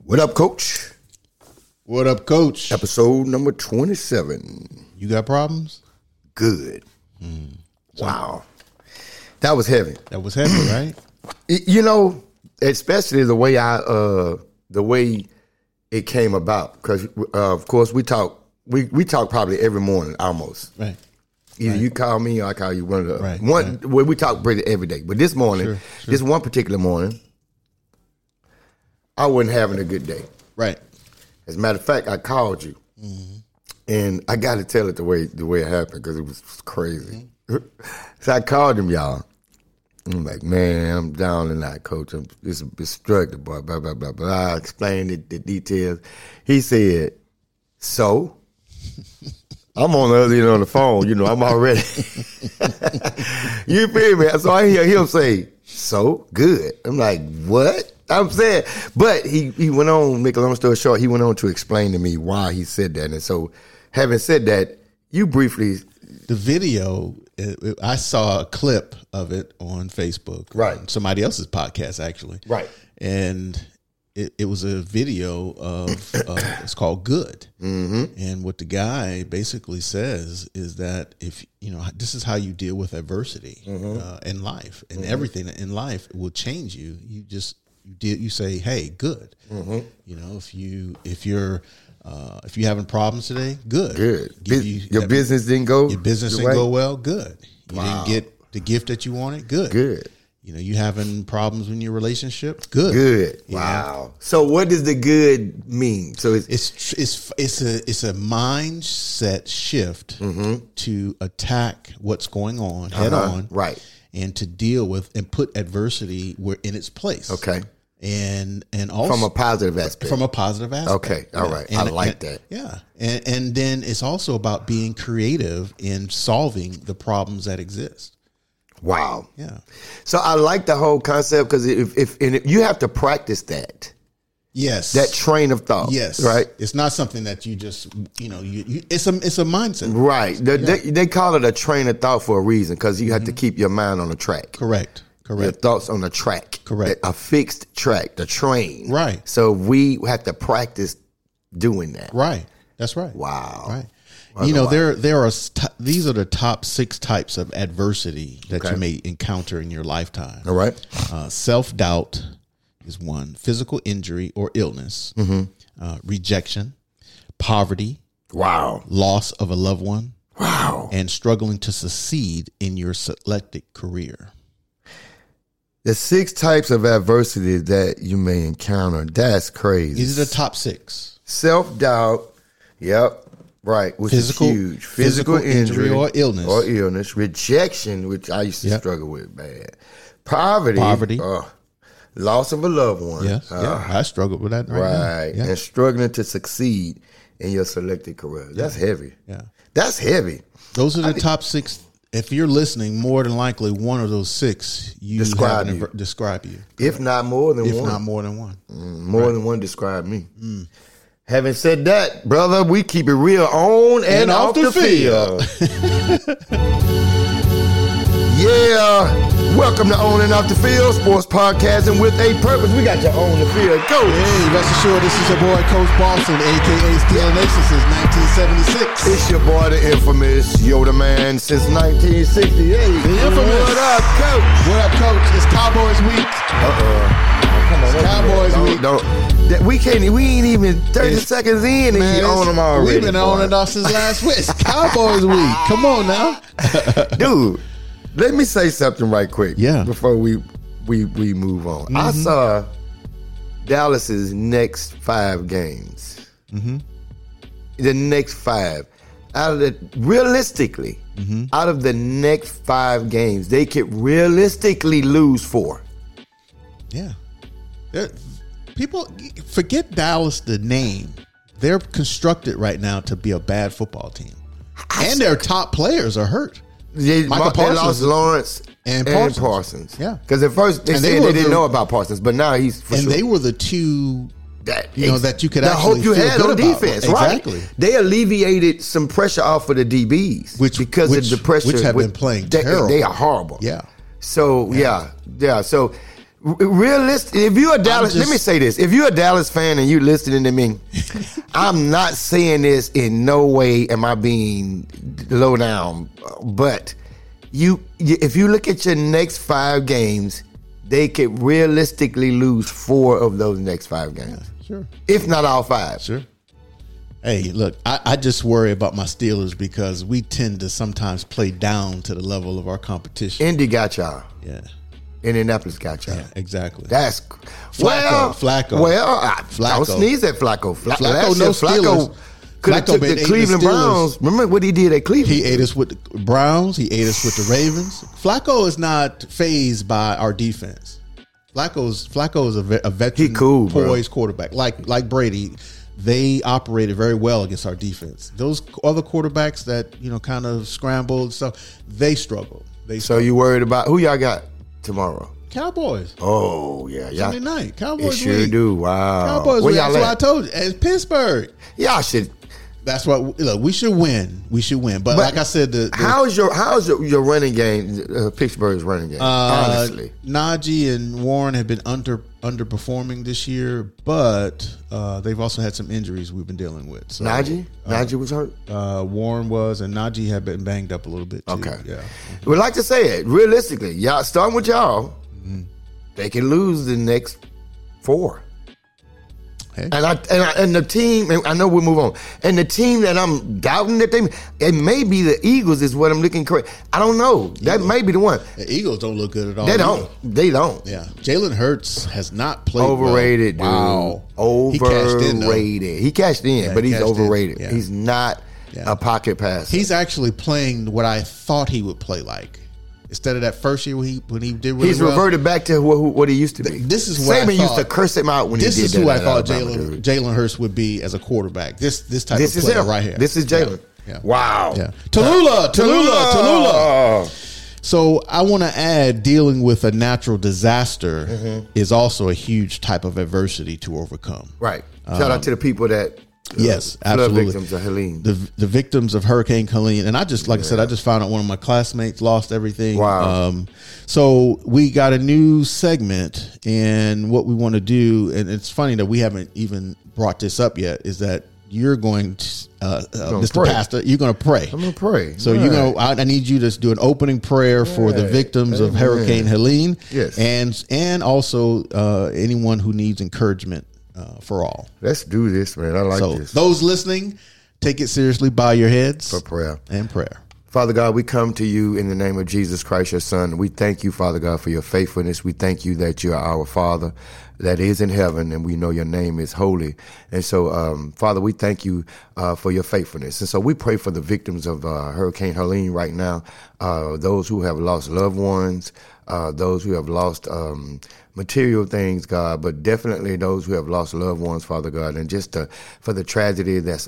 What up, Coach? What up, Coach? Episode number 27. You got problems? Good. Wow. That was heavy. That was heavy, right? You know, especially the way it came about. Because, of course, we talk probably every morning almost. Right. Either you call me or I call you. One of the Right. Well, we talk pretty every day. But this morning, Sure. this one particular morning, I wasn't having a good day. Right. As a matter of fact, I called you, and I got to tell it the way it happened because it was crazy. So I called him, y'all. I'm like, man, I'm down tonight, Coach. It's struggling, boy. Blah blah blah blah. I explained the details. He said, "So." I'm on the other end on the phone. You know, I'm already. You feel me? So I hear him say, "So good." I'm like, what? I'm saying, but he went on. Make a long story short, he went on to explain to me why he said that. And so, having said that, you briefly. The video, I saw a clip of it on Facebook. Right. On somebody else's podcast, actually. Right. And it was a video of, it's called Good. Mm-hmm. And what the guy basically says is that if, you know, this is how you deal with adversity in life. And everything in life will change you. You say, hey, good. You know, if you're having problems today, good. Your business didn't go. Your business didn't go well, good. You didn't get the gift that you wanted, good. Good. You know, you having problems in your relationship, good. Good. Wow. So what does the good mean? So it's a mindset shift to attack what's going on head on, right, and to deal with and put adversity where in its place. Okay. And also from a positive aspect. Okay, all right. I like that. Yeah, and then it's also about being creative in solving the problems that exist. Wow. Yeah. So I like the whole concept because if you have to practice that. Yes. That train of thought. Yes. Right. It's not something that you just it's a mindset. Right. They call it a train of thought for a reason because you have to keep your mind on the track. Correct. Your thoughts on the track. Correct. A fixed track, the train. Right. So we have to practice doing that. Right. That's right. Wow. Right. You know, these are the top 6 types of adversity that you may encounter in your lifetime. All right. Self-doubt is one. Physical injury or illness. Rejection. Poverty. Wow. Loss of a loved one. Wow. And struggling to succeed in your selected career. The 6 types of adversity that you may encounter. That's crazy. These are the top 6. Self-doubt. Yep. Right. Which is huge. Physical injury or illness. Rejection, which I used to struggle with bad. Poverty. Loss of a loved one. Yes. I struggled with that right now. Yeah. And struggling to succeed in your selected career. That's heavy. Yeah. That's heavy. Those are the top 6. If you're listening, more than likely one of those 6 describe you. If not more than one. If not more than one. More than one describe me. Having said that, brother, we keep it real on and off the field. Yeah. Welcome to On and Off the Field, sports podcasting with a purpose. We got you on the field. Go. Hey, rest assured, this is your boy, Coach Boston, a.k.a. Steel Nation since 1976. It's your boy, the infamous Yoda Man since 1968. The infamous. What up, Coach? What up, Coach? It's Cowboys week. Come on, Cowboys week. We ain't even 30 seconds in and you on them already. We've been on and off since last week. It's Cowboys week. Come on now. Dude, let me say something right quick. Yeah. Before we move on. I saw Dallas's next 5 games. The next 5. Out of the next 5 games, they could realistically lose 4. Yeah. People forget Dallas, the name. They're constructed right now to be a bad football team. And their top players are hurt. They lost Lawrence and Parsons. Yeah. Because at first they said they didn't know about Parsons, but now he's for sure. They were the 2 that you could actually hope you feel had good on about. defense. Exactly. Right. They alleviated some pressure off of the DBs. Which of the pressure. Which have been playing terrible. They are horrible. Yeah. So, yeah. So, Realistic. If you're a Dallas, let me say this: if you're a Dallas fan and you're listening to me, I'm not saying this in no way. Am I being low down? But if you look at your next 5 games, they could realistically lose 4 of those next 5 games. Yeah, sure. If not all 5. Sure. Hey, look, I just worry about my Steelers because we tend to sometimes play down to the level of our competition. Indy got y'all. Yeah. Indianapolis got y'all. Yeah, exactly. That's Flacco. Well, I don't sneeze at Flacco. Flacco could have took the Cleveland Browns. Remember what he did at Cleveland? He ate us with the Browns. He ate us with the Ravens. Flacco is not fazed by our defense. Flacco is a veteran, poised quarterback. Like Brady, they operated very well against our defense. Those other quarterbacks that kind of scrambled stuff, they struggled. So you worried about who y'all got tomorrow? Cowboys. Oh yeah, Sunday night. Cowboys. They sure do. Wow. Cowboys. That's what I told you. It's Pittsburgh. Y'all should. That's what. Look, we should win. But like I said, how's your running game? Pittsburgh's running game. Honestly, Najee and Warren have been underperforming this year, but they've also had some injuries we've been dealing with. So, Najee was hurt. Warren was, and Najee had been banged up a little bit too. Okay, yeah. We'd like to say it realistically. Y'all starting with y'all, they can lose the next 4. Hey. And the team, and I know we'll move on. And the team that I'm doubting that it may be the Eagles is what I'm looking correct. I don't know. That may be the one. The Eagles don't look good at all. They don't. Yeah. Jalen Hurts has not played overrated, well. Dude. Wow. Overrated. He cashed in, but he's overrated. Yeah. He's not a pocket passer. He's actually playing what I thought he would play like. Instead of that first year when he did really he's reverted back to what he used to be. This is what Saban used to curse him out when he did that. This is who I thought Jalen Hurts would be as a quarterback. This type of player right here. This is Jalen. Yeah. Wow. Yeah. Tallulah. So I want to add, dealing with a natural disaster is also a huge type of adversity to overcome. Right. Shout out to the people that. Yes, absolutely. Victims of Helene. The victims of Hurricane Helene. And I just, like I said, I just found out one of my classmates lost everything. Wow. So we got a new segment, and what we want to do, and it's funny that we haven't even brought this up yet, is that you're going to, Mr. Pastor, you're going to pray. I'm going to pray. So I need you to do an opening prayer for the victims of Hurricane Helene. Yes. And also anyone who needs encouragement. For all. Let's do this, man. I like this. Those listening, take it seriously. Bow your heads for prayer. And prayer. Father God, we come to you in the name of Jesus Christ, your Son. We thank you, Father God, for your faithfulness. We thank you that you are our Father that is in heaven, and we know your name is holy. And so, Father, we thank you for your faithfulness. And so we pray for the victims of Hurricane Helene right now, those who have lost loved ones, those who have lost material things, God, but definitely those who have lost loved ones, Father God, and just for the tragedy that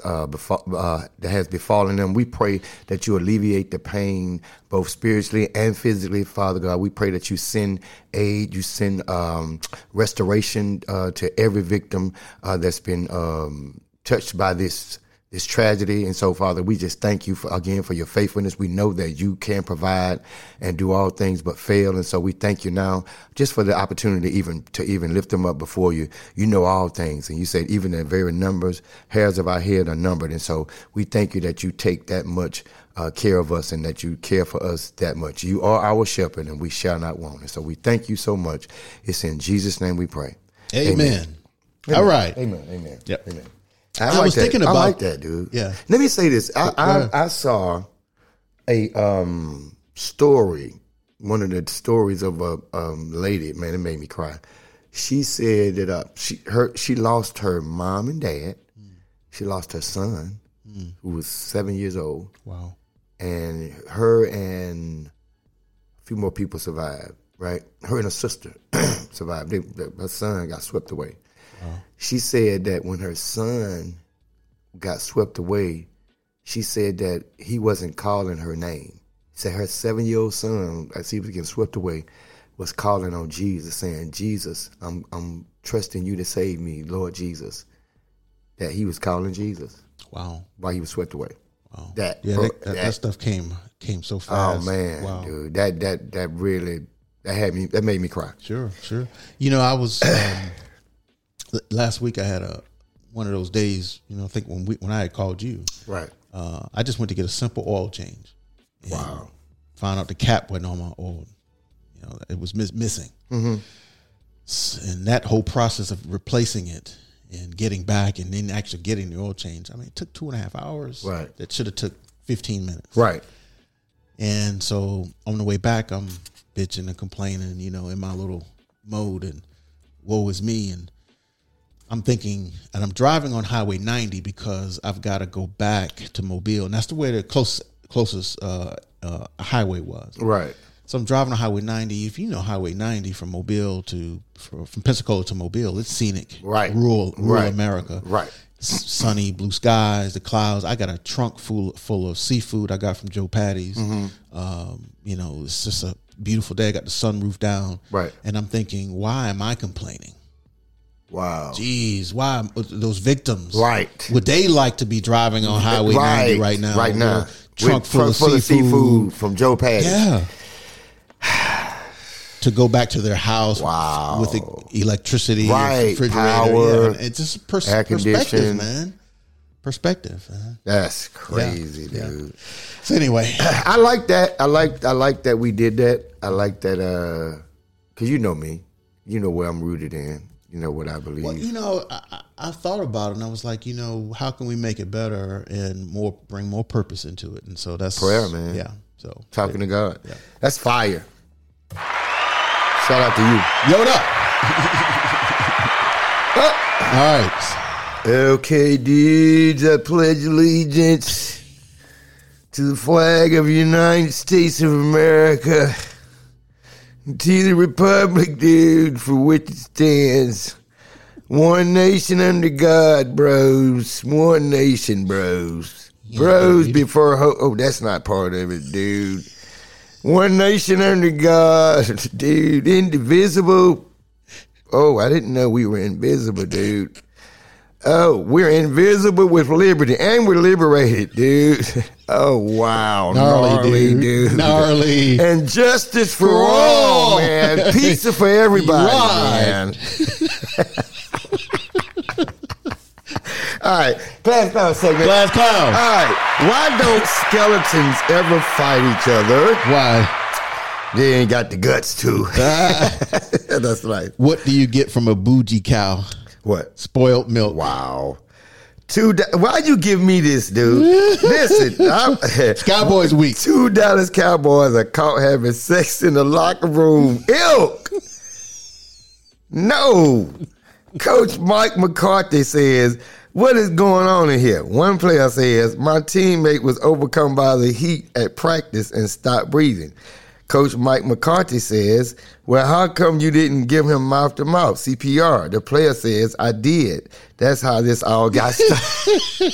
has befallen them. We pray that you alleviate the pain, both spiritually and physically, Father God. We pray that you send aid, you send restoration to every victim that's been touched by this tragedy. And so, Father, we just thank you again for your faithfulness. We know that you can provide and do all things but fail. And so we thank you now just for the opportunity to even lift them up before you. You know all things. And you said even the very numbers, hairs of our head are numbered. And so we thank you that you take that much care of us and that you care for us that much. You are our shepherd and we shall not want. And so we thank you so much. It's in Jesus' name we pray. Amen. All right. Amen. Yep. Amen. I was thinking about. I like that, dude. Yeah. Let me say this. I saw a story, one of the stories of a lady. Man, it made me cry. She said that she lost her mom and dad. She lost her son, who was 7 years old. Wow. And her and a few more people survived. Right. Her and her sister survived. Her son got swept away. She said that when her son got swept away, she said that he wasn't calling her name. She said her 7-year-old son, as he was getting swept away, was calling on Jesus, saying, Jesus, I'm trusting you to save me, Lord Jesus. That he was calling Jesus. Wow. While he was swept away. Wow. That stuff came so fast. Oh man, wow. dude. That really That made me cry. Sure. You know, I was last week. I had one of those days. You know, I think when I had called you, Right. I just went to get a simple oil change. Wow. Found out the cap wasn't on my oil. You know, it was missing. Mm-hmm. And that whole process of replacing it and getting back and then actually getting the oil change, I mean, it took 2.5 hours. Right. That should have took 15 minutes. Right. And so on the way back, I'm bitching and complaining, you know, in my little mode and woe is me. And I'm thinking, and I'm driving on Highway 90 because I've got to go back to Mobile. And that's the way the closest highway was. Right. So I'm driving on Highway 90. If you know Highway 90 from Mobile from Pensacola to Mobile, it's scenic. Right. Rural Right. America. Right. Sunny, blue skies, the clouds. I got a trunk full of seafood I got from Joe Patty's. You know, it's just a beautiful day. I got the sunroof down. Right. And I'm thinking, why am I complaining? Wow. Geez, why those victims? Right. Would they like to be driving on Highway 90 right now? Right now. Trunk full of seafood from Joe Patty. Yeah. To go back to their house Wow. with the electricity, Right. refrigerator. Power, yeah. It's just air perspective, conditioning. man. Perspective. Man. That's crazy, Yeah. dude. So anyway, I like that. I like that we did that. I like that because you know me. You know where I'm rooted in. You know what I believe. well, you know, I thought about it and I was like, you know, how can we make it better and bring more purpose into it? And so that's Prayer, man. Yeah. So Talking to God. Yeah. That's fire. Shout out to you. Yo, what up? All right. Okay, dudes, I pledge allegiance to the flag of the United States of America, and to the republic, dude, for which it stands. One nation under God, bros. One nation, bros. Bros before oh, that's not part of it, dude. One nation under God, dude. Indivisible. Oh, I didn't know we were invisible, dude. Oh, we're invisible with liberty, and we're liberated, dude. Oh, wow. Gnarly, dude. Gnarly. And justice for all, man. Pizza for everybody, man. All right, Glass Clown segment. Glass Clown. All right, why don't skeletons ever fight each other? Why? They ain't got the guts to. That's right. What do you get from a bougie cow? What? Spoiled milk. Wow. Why'd you give me this, dude? Listen, Cowboys week. $2 Dallas Cowboys are caught having sex in the locker room. Ilk. No. Coach Mike McCarthy says, what is going on in here? One player says, my teammate was overcome by the heat at practice and stopped breathing. Coach Mike McCarthy says, well, how come you didn't give him mouth-to-mouth, CPR? The player says, I did. That's how this all got started.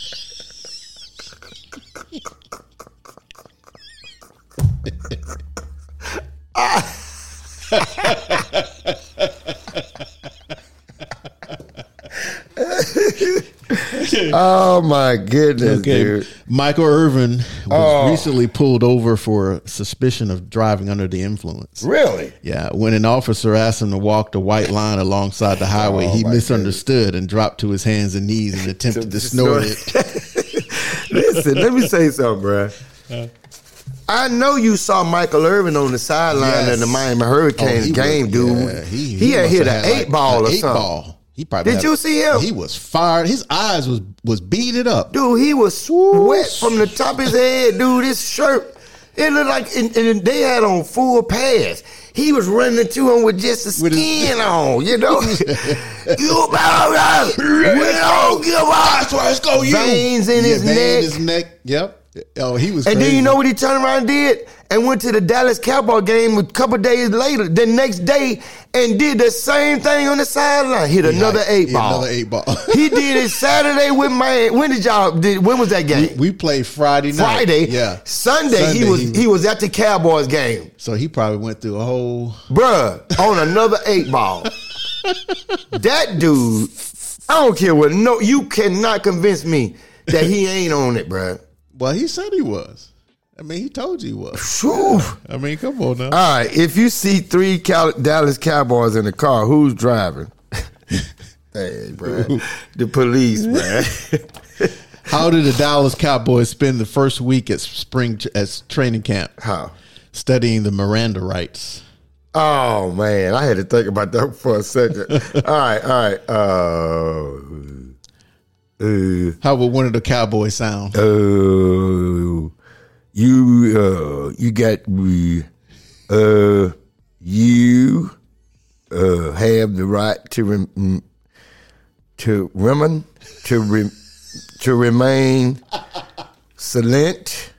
Oh my goodness, dude. Michael Irvin was recently pulled over for suspicion of driving under the influence. Really? Yeah, when an officer asked him to walk the white line alongside the highway, he misunderstood and dropped to his hands and knees and attempted to snort it. Listen, let me say something, bro. I know you saw Michael Irvin on the sideline of the Miami Hurricane game, dude. Yeah, he had hit an 8-ball or something. Ball. He probably Did you see him? He was fired. His eyes was beaded up. Dude, he was wet from the top of his head, dude. His shirt, it looked like, and they had on full pads. He was running into him with just the skin on, you know. You better, we don't give up. Let's go, you. Veins in his neck. In his neck. Yep. Oh, he was. And crazy. then you know what he turned around and did? And went to the Dallas Cowboy game a couple days later, the next day, and did the same thing on the sideline. Hit another 8-ball. Another 8-ball. He did it Saturday with Miami. When was that game? We played Friday night. Friday. Yeah. Sunday he was at the Cowboys game. So he probably went through a whole. Bruh, on another 8-ball. That dude, I don't care what. No, you cannot convince me that he ain't on it, bruh. Well, he said he was. I mean, he told you he was. Phew. I mean, come on now. All right, if you see 3 Dallas Cowboys in the car, who's driving? Hey, bro, the police, man. How did the Dallas Cowboys spend the first week at training camp? How? Studying the Miranda rights. Oh man, I had to think about that for a second. All right. How would one of the Cowboys sound? You got me. You have the right to remain silent.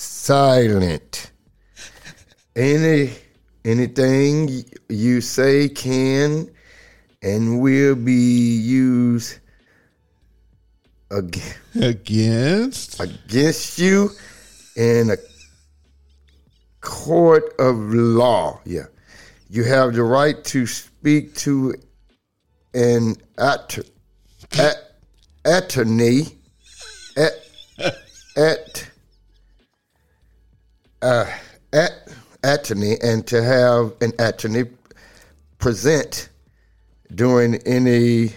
Anything you say can and will be used Against you in a court of law. Yeah. You have the right to speak to an attorney attorney and to have an attorney present during any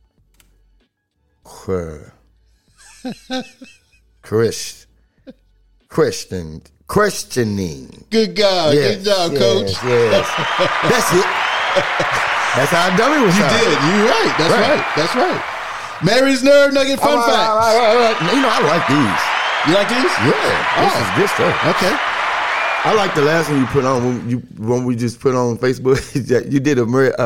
questioning. Good God. Yes, Good job, Coach. Yes. That's it. That's how dummy was. You did. You're right. That's right. Mary's Nerd Nugget fun facts. Right. You know, I like these. You like these? Yeah. This is good stuff. Okay. I like the last one you put on when we just put on Facebook. You did a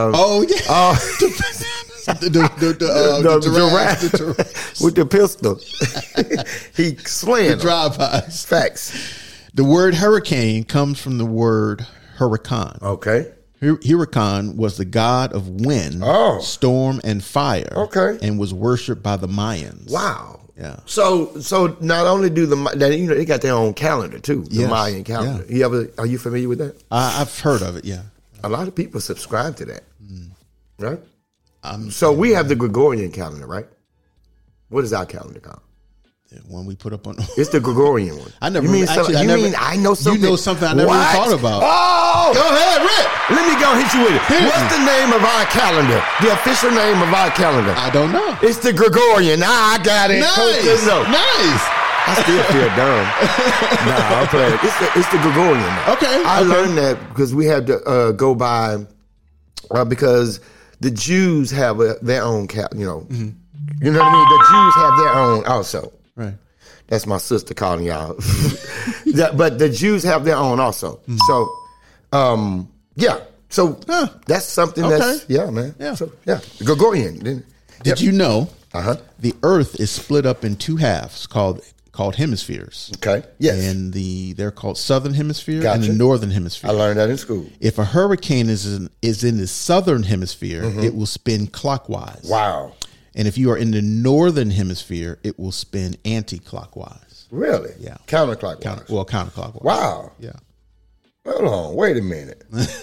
the giraffe with the pistol. He slaying the drive-bys. Facts. The word hurricane comes from the word hurricane. Okay. Hurricane was the god of wind, storm, and fire. Okay. And was worshipped by the Mayans. Wow. Yeah. So not only do they got their own calendar too, the Mayan calendar. Yeah. Are you familiar with that? I've heard of it. Yeah. A lot of people subscribe to that, right? So we have the Gregorian calendar, right? What is our calendar called? The one we put up on. It's the Gregorian one. I never. You mean I know something? You know something I never even thought about. Oh, go ahead, Rick. Let me go hit you with it. What's the name of our calendar? The official name of our calendar? I don't know. It's the Gregorian. I got it. Nice. Nice. I still feel dumb. Nah, I'm playing. It's the Gregorian. Okay. I learned that because we had to go by because the Jews have their own calendar. You know, you know what I mean. The Jews have their own also. Right. That's my sister calling y'all. But the Jews have their own also. So, yeah. So that's something that's man. Yeah. So, Gregorian. Did you know the Earth is split up in 2 halves called hemispheres? Okay. Yes. And they're called Southern Hemisphere and the Northern Hemisphere. I learned that in school. If a hurricane is in the Southern Hemisphere, it will spin clockwise. Wow. And if you are in the Northern Hemisphere, it will spin anti-clockwise. Really? Yeah. Counterclockwise. Counterclockwise. Wow. Yeah. Hold on. Wait a minute.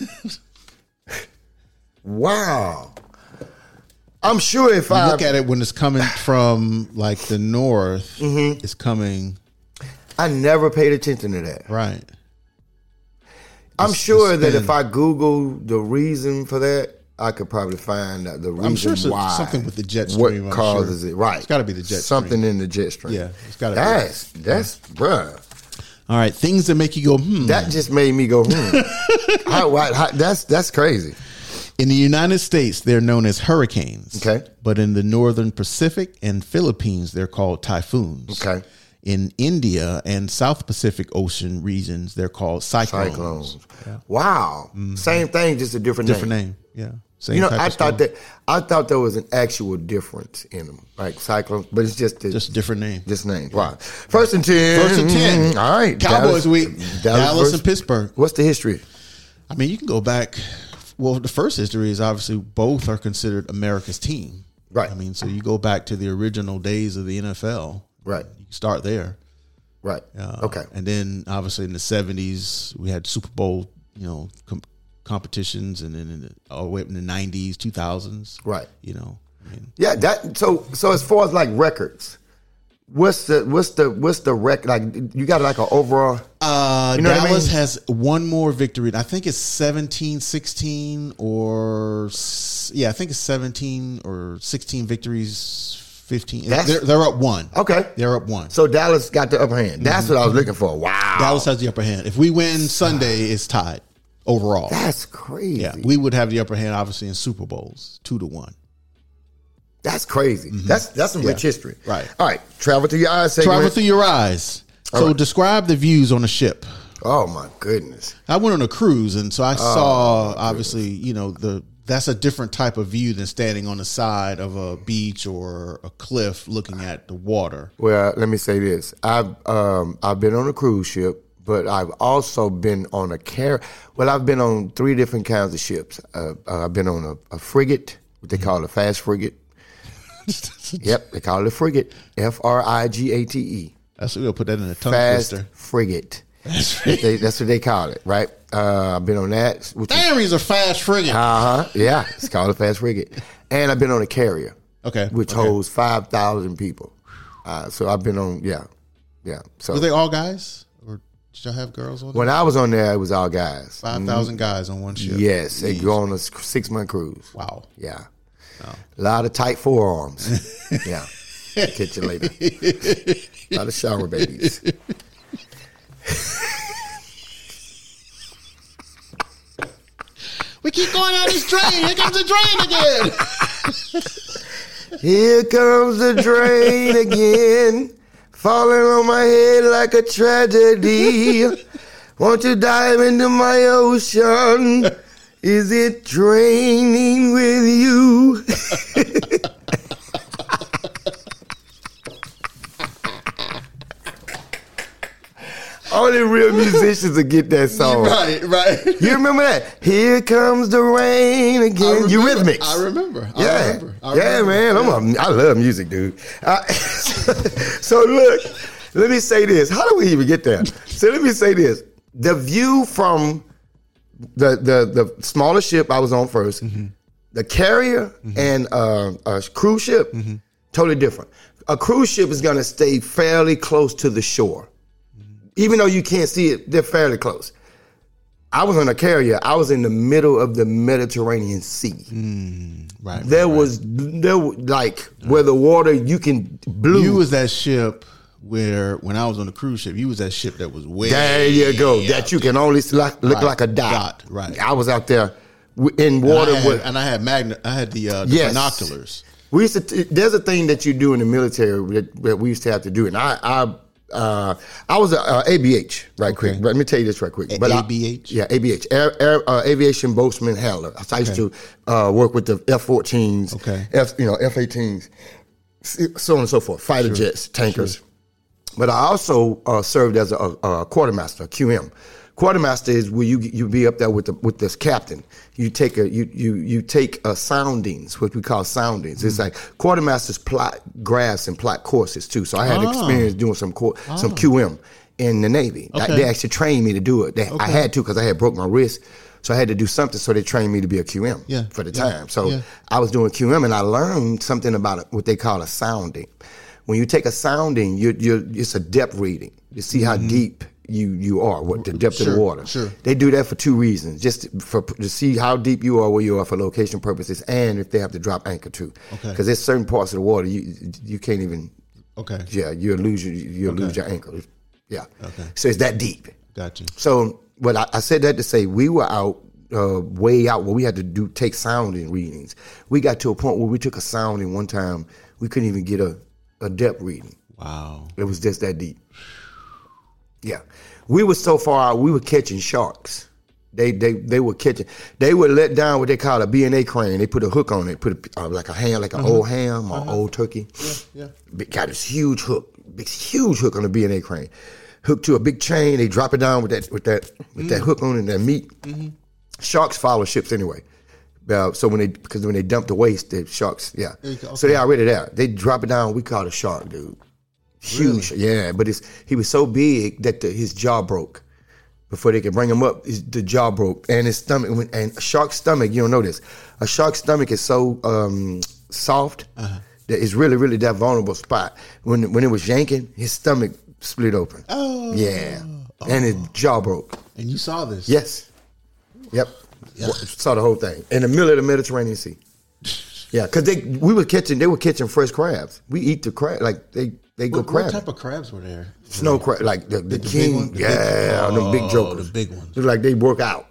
Wow. I'm sure if I look at it when it's coming from like the north, it's coming. I never paid attention to that. Right. I'm sure that if I Google the reason for that, I could probably find the reason I'm sure why. Something with the jet stream. What causes it? Right. It's got to be the jet Something stream. in the jet stream. Yeah. It's got to be. That's bruh. All right. Things that make you go, That just made me go, That's crazy. In the United States, they're known as hurricanes. Okay. But in the Northern Pacific and Philippines, they're called typhoons. Okay. In India and South Pacific Ocean regions, they're called cyclones. Yeah. Wow. Same thing, just a different name. Yeah. Same you know, I thought there was an actual difference in them, like cyclones, but it's just a different name. Just names. Wow. First and 10. All right. Cowboys week. Dallas and Pittsburgh. What's the history? I mean, you can go back. Well, the first history is obviously both are considered America's team. Right. I mean, so you go back to the original days of the NFL. Right. You can start there. Right. Okay. And then obviously in the 70s, we had Super Bowl, competitions, and then all the way up in the 90s, 2000s. Right. I mean, yeah. So as far as like records, What's the record? Like, you got like an overall. You know Dallas has one more victory. I think it's 17-16 or I think it's 17 or 16 victories. 15. They're up one. Okay, they're up one. So Dallas got the upper hand. That's what I was looking for. Wow, Dallas has the upper hand. If we win Sunday, it's tied overall. That's crazy. Yeah, we would have the upper hand, obviously, in Super Bowls, 2-1. That's crazy. Mm-hmm. That's some rich history. Right. All right. Travel through your eyes. Travel through your eyes. So describe the views on the ship. Oh my goodness. I went on a cruise, and so I saw obviously, that's a different type of view than standing on the side of a beach or a cliff looking at the water. Well, let me say this. I've been on a cruise ship, but I've also been on I've been on 3 different kinds of ships. I've been on a frigate, what they call a fast frigate. Yep, they call it a frigate. Frigate. That's what we'll put that in a tongue fast twister. Frigate. That's what they call it, right? I've been on that. Damn, a fast frigate. Yeah, it's called a fast frigate. And I've been on a carrier. Okay. Which holds 5,000 people. So I've been on, yeah. So were they all guys, or did y'all have girls on? When I was on there, it was all guys. 5,000 guys on one ship. Yes, they go on a 6-month cruise. Wow. Yeah. Oh. A lot of tight forearms. Yeah. Catch you later. A lot of shower babies. We keep going on this drain. Here comes the drain again. Here comes the drain again, falling on my head like a tragedy. Won't you dive into my ocean? Is it draining with you? Only real musicians will get that song. Right. You remember that? Here comes the rain again. Eurythmics. I remember. Yeah, man. I love music, dude. So look, let me say this. How do we even get there? So let me say this. The view from the smaller ship I was on first, the carrier and a cruise ship, totally different. A cruise ship is going to stay fairly close to the shore. Even though you can't see it, they're fairly close. I was on a carrier. I was in the middle of the Mediterranean Sea. Right. There was where the water you can blue. You was that ship where when I was on the cruise ship, you was that ship that was way. There you go. That you can only look like a dot. Right. I was out there in water and I had the binoculars. We used to. There's a thing that you do in the military that we used to have to do, and I was a ABH, right quick. But let me tell you this right quick. But ABH? ABH, Aviation Boatsman Handler. I used to work with the F-14s, F-18s, so on and so forth, fighter jets, tankers. Sure. But I also served as a quartermaster, QM. Quartermaster is where you be up there with this captain. You take soundings, what we call soundings. It's like quartermasters plot graphs and plot courses too. So I had experience doing some QM in the Navy. Okay. They actually trained me to do it. I had to because I had broke my wrist. So I had to do something, so they trained me to be a QM for the time. So I was doing QM, and I learned something about what they call a sounding. When you take a sounding, it's a depth reading. You see how deep you are, what the depth of the water. Sure. They do that for 2 reasons: just to see how deep you are, where you are for location purposes, and if they have to drop anchor too. Because there's certain parts of the water you can't even. Okay. Yeah, you'll lose your anchor. Yeah. Okay. So it's that deep. Gotcha. So, but I said that to say we were out. Way out where we had to take sounding readings. We got to a point where we took a sounding one time, we couldn't even get a depth reading. Wow. It was just that deep. Yeah. We were so far out, we were catching sharks. They were catching, they would let down what they call a B&A crane. They put a hook on it, put like a ham, like an old ham or old turkey. Yeah. Got this huge hook on the B&A crane. Hooked to a big chain, they drop it down with that hook on it and that meat. Sharks follow ships anyway. So when they dump the waste, the sharks, So they already there. They drop it down. We call it a shark, dude. Huge, really? Yeah. But he was so big that his jaw broke. Before they could bring him up, the jaw broke, and his stomach. And a shark's stomach, you don't know this. A shark's stomach is so soft it's really, really that vulnerable spot. When it was yanking, his stomach split open. Oh. Yeah. And his jaw broke. And you saw this? Yes. Yep. Yeah. Saw the whole thing. In the middle of the Mediterranean Sea. Yeah, because they were catching fresh crabs. We eat the crab, like they go crab. What type of crabs were there? Snow crab, like the king. Them big jokers. The big ones. Look like they work out.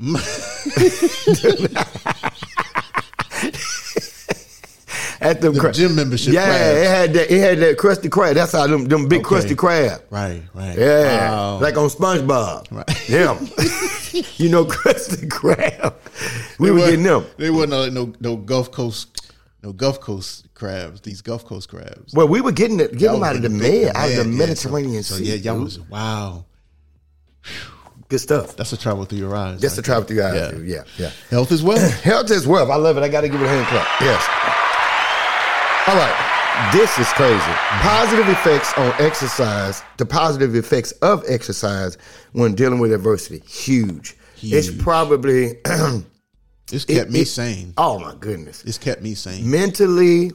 At the gym membership. Yeah, crabs. it had that crusty crab. That's how them big crusty crab. Right. Yeah, Wow. like on SpongeBob. Right. Them. Crusty crab. We were getting them. They wasn't no Gulf Coast. No Gulf Coast crabs. These Gulf Coast crabs. Well, we were getting them out of the Mediterranean Sea. So yeah, y'all was wow. Good stuff. That's a travel through your eyes. That's a travel through your eyes. Yeah. Health is wealth. Health is wealth. I love it. I got to give it a hand clap. Yes. All right. This is crazy. Positive effects on exercise. The positive effects of exercise when dealing with adversity. Huge. It's probably. It's kept me sane. Oh my goodness! It's kept me sane mentally,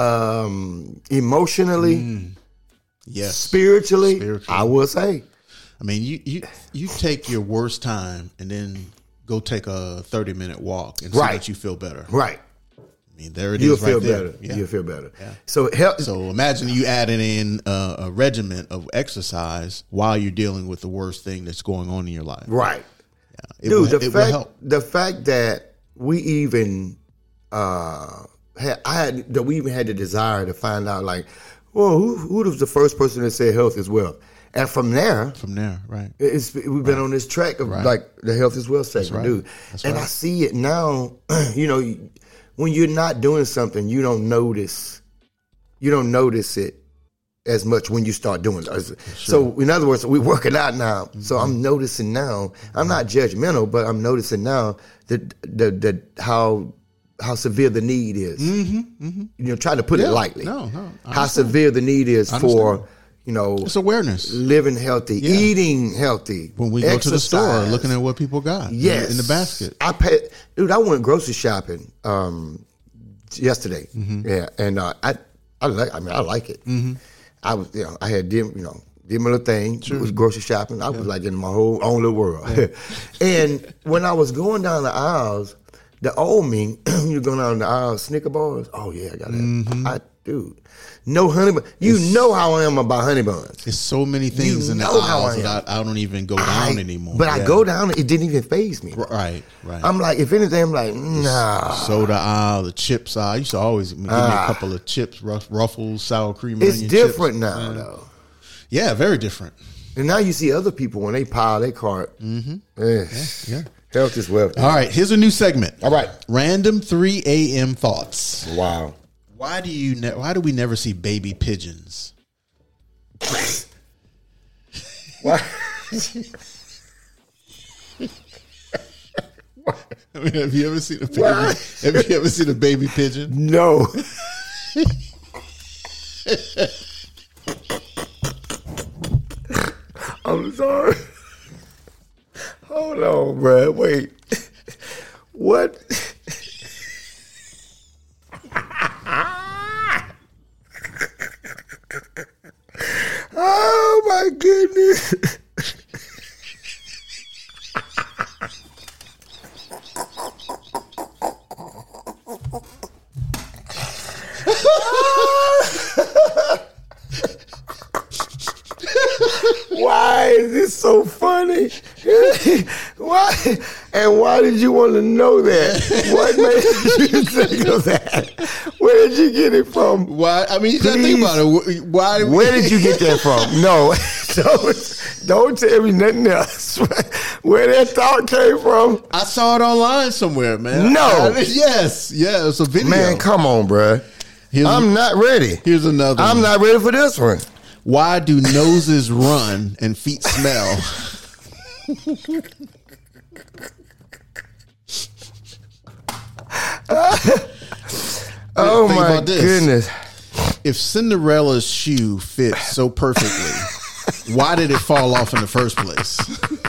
emotionally, yes, spiritually. I will say. I mean, you take your worst time and then go take a 30-minute walk and see that you feel better. Right. I mean, there it You'll is. Right feel there. better. Yeah. You'll feel better. Yeah. So imagine you adding in a regimen of exercise while you're dealing with the worst thing that's going on in your life. Right. Yeah. Dude, will help. The fact that we even we even had the desire to find out, like, well, who was the first person that said health is wealth? And from there, right, we've been on this track of like the health is wealth segment, dude. And I see it now. When you're not doing something, you don't notice it as much when you start doing it. Sure. So in other words, we're working out now. Mm-hmm. So I'm noticing now. I'm not judgmental, but I'm noticing now that how severe the need is. Mm-hmm. Mm-hmm. Try to put it lightly. No. How severe the need is for it's awareness, living healthy, eating healthy. When we go to the store, looking at what people got, in the basket. I went grocery shopping yesterday. Mm-hmm. Yeah, and I like it. Mm-hmm. I was, I had did my little thing. Sure. It was grocery shopping. I was like in my whole own little world. Yeah. And when I was going down the aisles, the old me, you're going down the aisles, Snicker bars. Oh yeah, I got that. Mm-hmm. Dude, no honey bun. Know how I am about honey buns. There's so many things in the aisles that I don't even go down anymore. But I go down, it didn't even faze me. Right. I'm like, if anything, I'm like, nah. Soda aisle, the chips aisle. I used to always give me a couple of chips, Ruffles, sour cream. It's different now, though. Yeah, very different. And now you see other people when they pile their cart. Mm-hmm. Yeah. Health is wealth. All right, here's a new segment. All right. Random 3 a.m. thoughts. Wow. Why do we never see baby pigeons? Why? I mean, have you ever seen a baby? Have you ever seen a baby pigeon? No. I'm sorry. Hold on, bro. Wait. What? Oh my goodness. Why is this so funny? Why? And why did you want to know that? What made you think of that? Where did you get it from? Why? I mean, you got to think about it. Why? Where did you get that from? No, don't tell me nothing else. Where that thought came from? I saw it online somewhere, man. No. Yes. Yeah, it's a video. Man, come on, bro. I'm not ready. Here's another one. I'm not ready for this one. Why do noses run and feet smell? Oh my goodness. If Cinderella's shoe fits so perfectly, why did it fall off in the first place?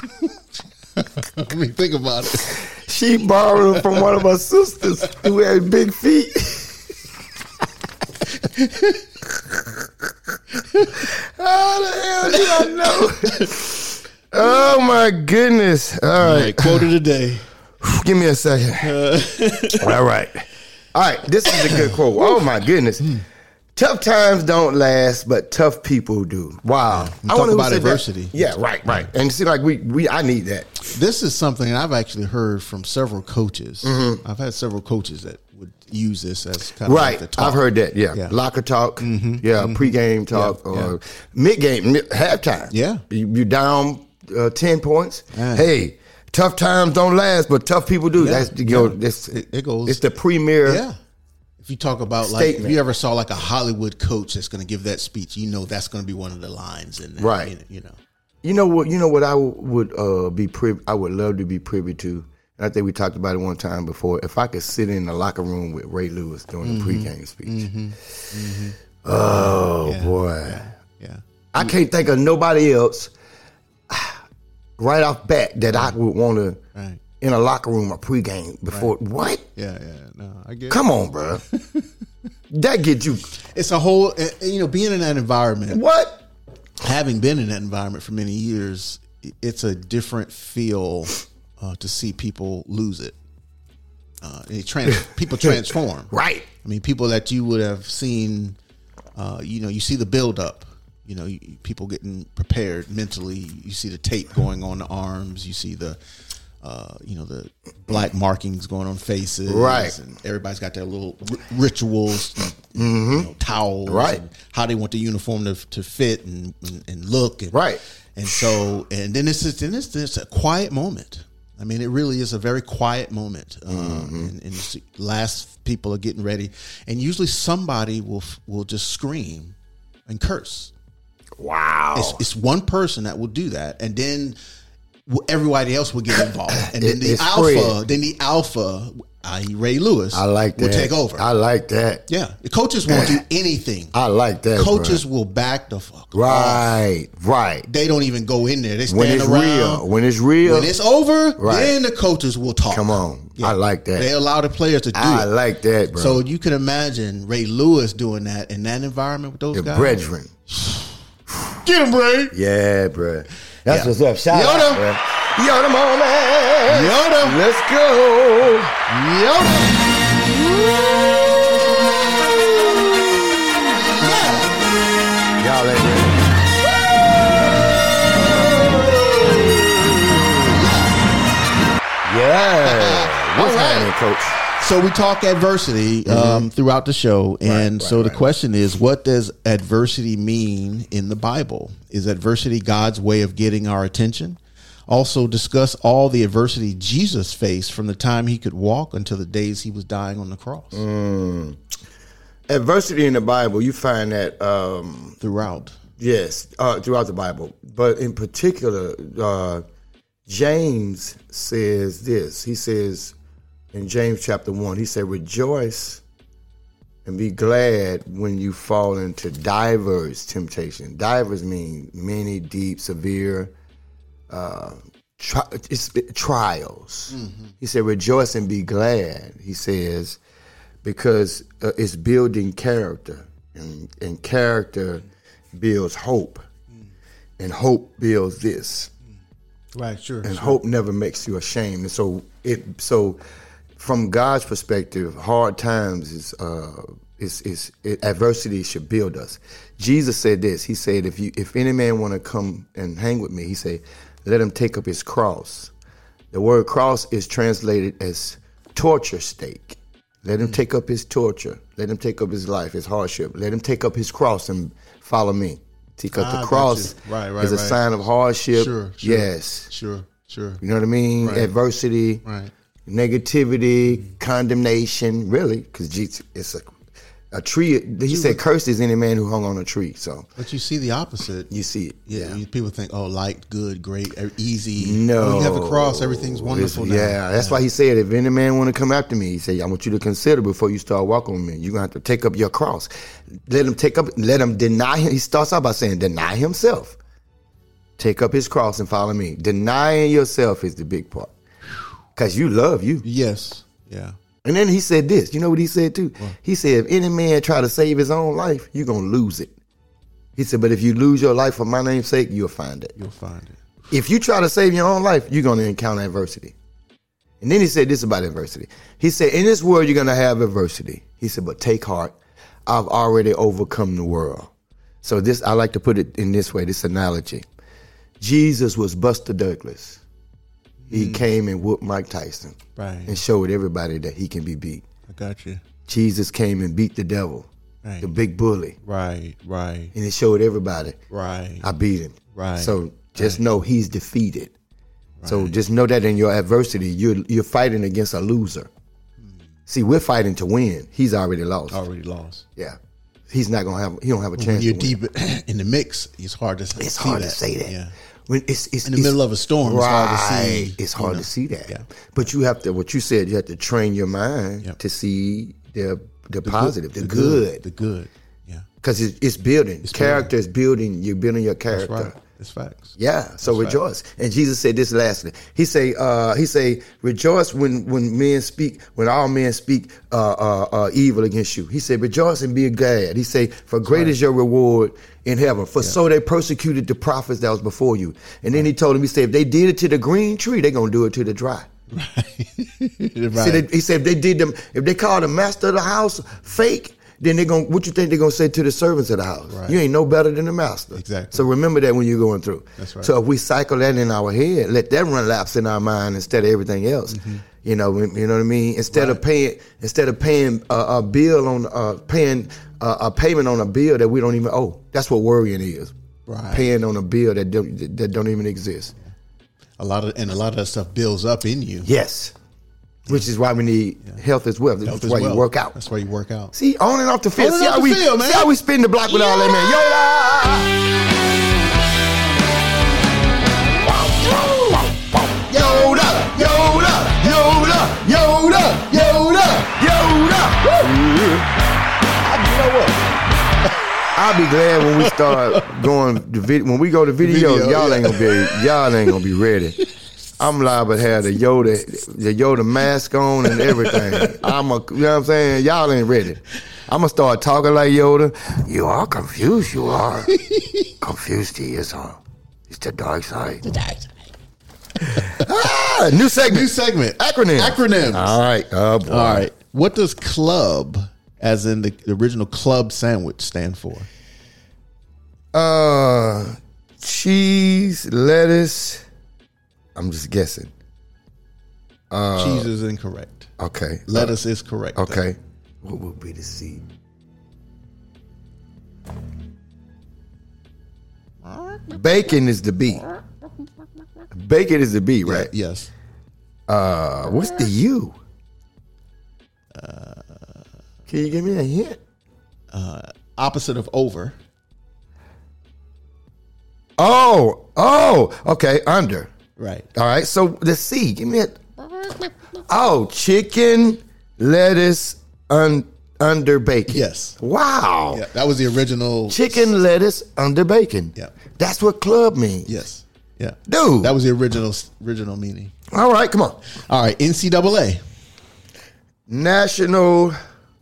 I mean, think about it. She borrowed it from one of her sisters who had big feet. How the hell did I know? Oh my goodness! All right, quote of the day. Give me a second. All right. This is a good quote. Oh my goodness! Tough times don't last, but tough people do. Wow. I talk about adversity. Yeah, right. And see, like I need that. This is something I've actually heard from several coaches. I've had several coaches that would use this as kind of like the talk. I've heard that. Yeah. Locker talk. Pregame talk or mid-game, halftime. Yeah. You down 10 points. Man. Hey, tough times don't last, but tough people do. Yeah. That's it goes. It's the premier. Yeah. If you talk about statement. like, if you ever saw like a Hollywood coach that's going to give that speech, that's going to be one of the lines in there. Right. You know what I would be privy. I would love to be privy to. And I think we talked about it one time before. If I could sit in the locker room with Ray Lewis during the pregame speech. Oh boy. Yeah. I can't think of nobody else right off bat that I would want to in a locker room or pregame before. Right. What? Yeah. No, I get. Come on, bro. That gets you. It's a whole. Being in that environment. What? Having been in that environment for many years, it's a different feel to see people lose it. People transform. Right. I mean, people that you would have seen. You see the buildup. People getting prepared mentally. You see the tape going on the arms. You see the black markings going on faces. Right. And everybody's got their little rituals, towels. Right. And how they want the uniform to fit and look. And, right. And so, and then it's a quiet moment. I mean, it really is a very quiet moment. And last people are getting ready. And usually somebody will just scream and curse. Wow. It's one person that will do that. And then everybody else will get involved. And then the alpha, i.e. Ray Lewis, will take over. I like that. Yeah. The coaches won't do anything. I like that. Coaches will back the fuck off. Right. They don't even go in there. They stand when it's around. Real. When it's real. When it's over, then the coaches will talk. Come on. Yeah. I like that. They allow the players to do it. I like that, bro. So you can imagine Ray Lewis doing that in that environment with those guys. The brethren. Get him, Ray. Yeah, bro. That's what's up. Shout Yoda. out, bro. Yoda moment. Yoda. Let's go. Yoda. Y'all ain't ready. Yeah. What's happening, Coach? So we talk adversity throughout the show. And the question is, what does adversity mean in the Bible? Is adversity God's way of getting our attention? Also discuss all the adversity Jesus faced from the time he could walk until the days he was dying on the cross. Adversity in the Bible, you find that throughout. Yes, throughout the Bible. But in particular, James says this. He says in James chapter 1, he said, rejoice and be glad when you fall into diverse temptation. Diverse mean many, deep, severe trials. He said, rejoice and be glad, he says, because it's building character. And character builds hope. And hope builds this. Right, sure. And hope never makes you ashamed. And so from God's perspective, hard times is adversity should build us. Jesus said this. He said, if any man want to come and hang with me, he said, let him take up his cross. The word cross is translated as torture stake. Let him take up his torture. Let him take up his life, his hardship. Let him take up his cross and follow me. Take up the cross is a sign of hardship. Sure. Yes. Sure. You know what I mean? Right. Adversity. Right. Negativity, condemnation, really, because it's a tree. He said, "Cursed is any man who hung on a tree." So, but you see the opposite. You see it. Yeah. People think, "Oh, light, good, great, easy." No, you have a cross. Everything's wonderful now. Yeah, that's why he said, "If any man want to come after me, he said, I want you to consider before you start walking with me. You're gonna have to take up your cross. Let him deny him." He starts out by saying, "Deny himself, take up his cross and follow me." Denying yourself is the big part. Because you love you. Yes. Yeah. And then he said this. You know what he said too? What? He said, if any man try to save his own life, you're going to lose it. He said, but if you lose your life for my name's sake, you'll find it. You'll find it. If you try to save your own life, you're going to encounter adversity. And then he said this about adversity. He said, in this world, you're going to have adversity. He said, but take heart. I've already overcome the world. So this, I like to put it in this way, this analogy. Jesus was Buster Douglas. He came and whooped Mike Tyson. Right. And showed everybody that he can be beat. I got you. Jesus came and beat the devil. Right. The big bully. Right. And he showed everybody. Right. I beat him. Right. So just know he's defeated. Right. So just know that in your adversity, you're fighting against a loser. See, we're fighting to win. He's already lost. Yeah. He don't have a chance. When you're deep in the mix, it's hard to say that. Yeah. When it's in the middle of a storm, right, it's hard to see. It's hard to see that. Yeah. But you have to, what you said, you have to train your mind to see the positive, the good. The good. Yeah. Because it's building. Character is building. You're building your character. That's right. It's facts. Yeah. So rejoice. Facts. And Jesus said this lastly. He say, rejoice when all men speak evil against you. He said, rejoice and be glad. He said, for great is your reward in heaven. For so they persecuted the prophets that was before you. And then he told him, he said, if they did it to the green tree, they're gonna do it to the dry. Right. He said, if they call the master of the house fake, then what you think they're going to say to the servants of the house? Right. You ain't no better than the master. Exactly. So remember that when you're going through. That's right. So if we cycle that in our head, let that run laps in our mind instead of everything else. Mm-hmm. You know what I mean? Instead of paying a bill on paying a payment on a bill that we don't even owe. That's what worrying is. Right. Paying on a bill that don't even exist. A lot of that stuff builds up in you. Yes. Which is why we need health as well. That's why you work out. That's why you work out. See, on and off the field. See how we spin the block with all that, man. Yoda! Yoda! Yoda! Yoda! You know what? I'll be glad when we start going when we go to video y'all ain't gonna be ready. I'm liable to have the Yoda mask on and everything. You know what I'm saying? Y'all ain't ready. I'm gonna start talking like Yoda. You are confused, you are. Confused he is, huh? It's the dark side. New segment. Acronyms. All right. Oh, boy. All right. What does club, as in the original club sandwich, stand for? Cheese, lettuce. I'm just guessing. Cheese is incorrect. Okay. Lettuce is correct. Okay. What would be the C? Bacon is the B. Bacon is the B, right? Yeah, yes. What's the U? Can you give me a hint? Opposite of over. Oh, okay, under. Right. All right, so the C, give me it. Oh, chicken, lettuce, under bacon. Yes. Wow. Yeah, that was the original. Chicken, lettuce, under bacon. Yeah. That's what club means. Yes. Yeah. Dude. That was the original meaning. All right, come on. All right, NCAA. National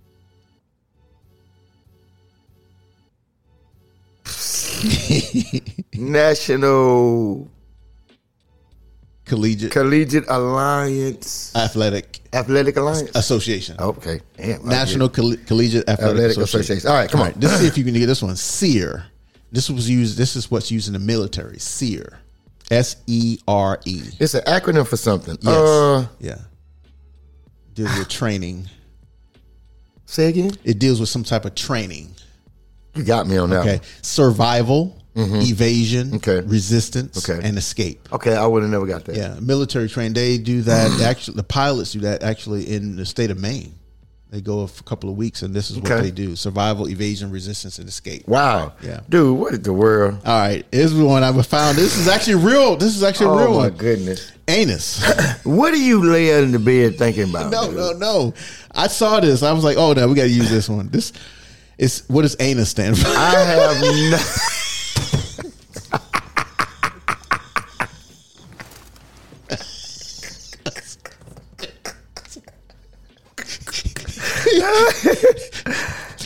Collegiate Alliance. Athletic Alliance. Association. Okay. Damn, National Collegiate Athletic Association. All right, come on. Let's see if you can get this one. SEER. This is what's used in the military. SEER. SERE. It's an acronym for something. Yes. Yeah. Deals with training. Say again? It deals with some type of training. You got me on that. Okay. Survival, evasion, resistance, and escape. Okay, I would have never got that. Yeah. Military training. They do that. Actually, the pilots do that actually in the state of Maine. They go for a couple of weeks, and this is what they do: survival, evasion, resistance, and escape. Wow. Yeah. Dude, what is the world? All right. Here's one I found. This is actually real. Oh, my goodness. Anus. What are you laying in the bed thinking about? No. I saw this. I was like, oh, no, we got to use this one. This is, what does anus stand for? I have no...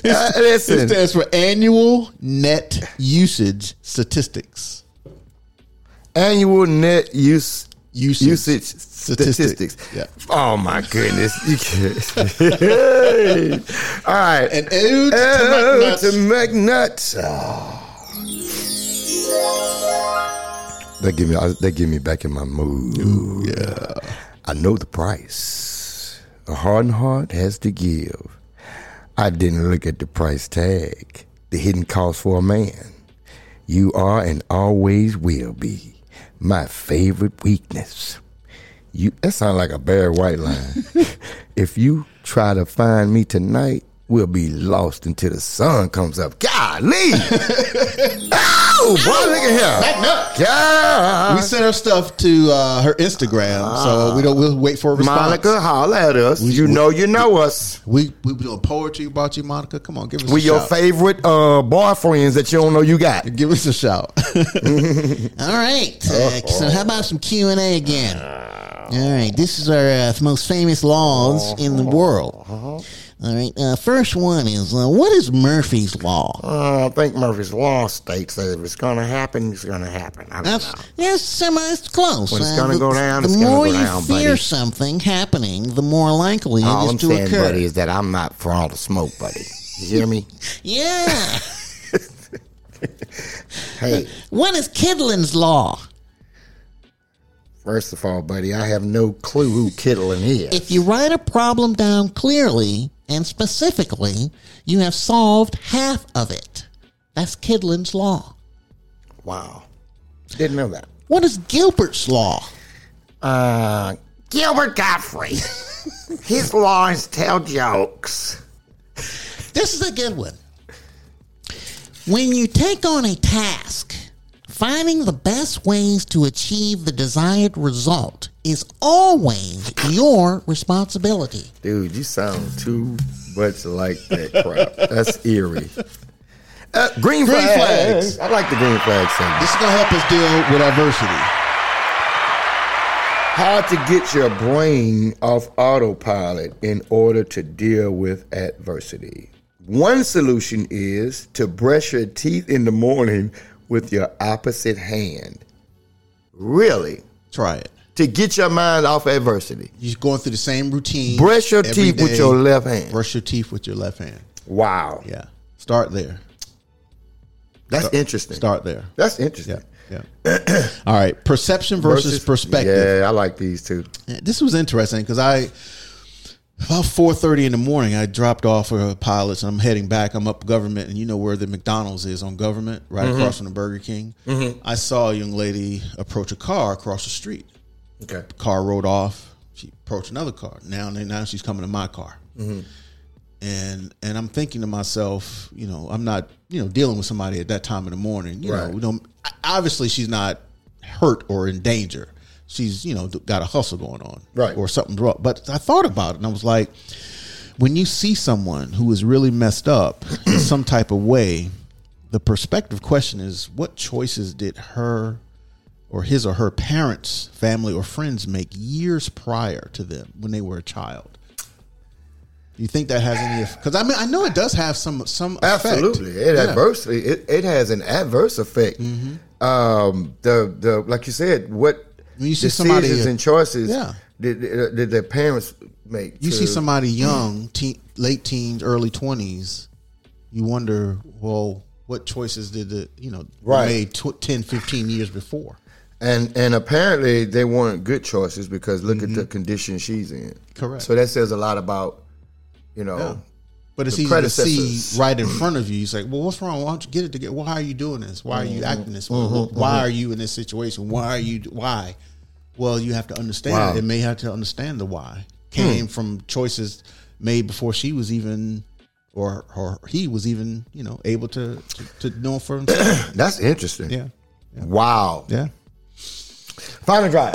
Listen. It stands for annual net usage statistics. Annual net usage statistics. statistics. Yeah. Oh my goodness. You can't. All right. An ode to McNuts. Oh. They give me back in my mood. Ooh, yeah. I know the price. A hardened heart has to give. I didn't look at the price tag. The hidden cost for a man. You are and always will be my favorite weakness. That sounds like a Barry White line. If you try to find me tonight, we'll be lost until the sun comes up. Golly! Oh, boy, look at him. Yeah. We sent her stuff to her Instagram, so we'll wait for a response. Monica, holler at us. You know us. We doing poetry about you, Monica. Come on, give us a shout. We your favorite boyfriends that you don't know you got. Give us a shout. All right. So how about some Q&A again? All right. This is our most famous laws in the world. All right. First one is, what is Murphy's Law? I think Murphy's Law states that if it's going to happen, it's going to happen. I don't know. Yes, it's close. When it's going to go down, it's going to go down, The more you fear something happening, the more likely all it is I'm to saying, occur. buddy, is that I'm not for all the smoke, buddy. You hear me? Yeah. Hey. What is Kydland's Law? First of all, buddy, I have no clue who Kittling is. If you write a problem down clearly and specifically, you have solved half of it. That's Kydland's Law. Wow. Didn't know that. What is Gilbert's Law? Gilbert Godfrey. His law is tell jokes. This is a good one. When you take on a task, finding the best ways to achieve the desired result is always your responsibility. Dude, you sound too much like that crap. That's eerie. Green flags. I like the green flag segment. This is going to help us deal with adversity. How to get your brain off autopilot in order to deal with adversity. One solution is to brush your teeth in the morning with your opposite hand. Really? Try it. To get your mind off adversity. You're going through the same routine. Brush your teeth with your left hand. Brush your teeth with your left hand. Wow. Yeah. Start there. That's interesting. Start there. That's interesting. Yeah. All right. Perception versus perspective. Yeah, I like these two. This was interesting because about 4:30 in the morning, I dropped off a pilots and I'm heading back. I'm up Government, and you know where the McDonald's is on Government, right across from the Burger King. I saw a young lady approach a car across the street. Okay. The car rode off. She approached another car. Now she's coming to my car. And I'm thinking to myself, I'm not, dealing with somebody at that time in the morning. You know, obviously she's not hurt or in danger. She's, got a hustle going on, right, or something's wrong. But I thought about it, and I was like, when you see someone who is really messed up in some type of way, the perspective question is, what choices did her or his or her parents, family, or friends make years prior to them when they were a child? Do you think that has any? Because I know it does have some absolutely. Effect. It has an adverse effect. The like you said, what when you see decisions somebody and choices did their parents make? You see somebody young, late teens, early 20s. You wonder, well, what choices did were made 10, 15 years before? And apparently they weren't good choices because look at the condition she's in. Correct. So that says a lot about. But it's easy to see right in front of you. You say, well, what's wrong? Why don't you get it together? Why are you doing this? Why are you acting this way? Why are you in this situation? Why? Well, you have to understand. Wow. It may have to understand the why. Came from choices made before she was even, or he was even, able to know for himself. That's interesting. Yeah. Wow. Yeah. Final drive.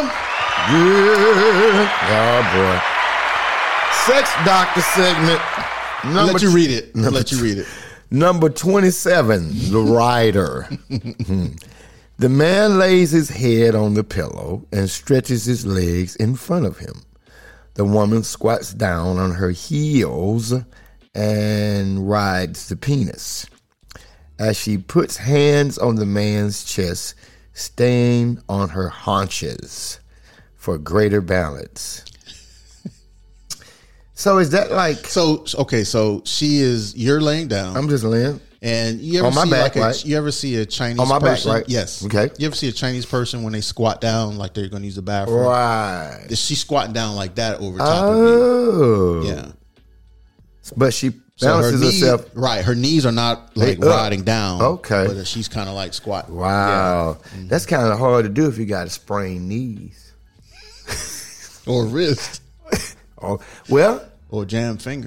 Yeah. Oh, boy. Sex Doctor segment. Let you read it. Number 27, the rider. The man lays his head on the pillow and stretches his legs in front of him. The woman squats down on her heels and rides the penis. As she puts hands on the man's chest, staying on her haunches for greater balance. So is that like... So you're laying down. I'm just laying. And you ever on my see back, like right? you ever see a Chinese on my person? back, right? Yes. Okay. You ever see a Chinese person when they squat down like they're going to use the bathroom? Right. She's squatting down like that over top of Oh. you. Yeah. But she So her balances knee, herself. right? Her knees are not like They up. riding down. Okay. But she's kind of like squatting. Wow. Yeah. That's kind of hard to do if you got sprained knees. Or wrist. Oh, well, Or jam finger.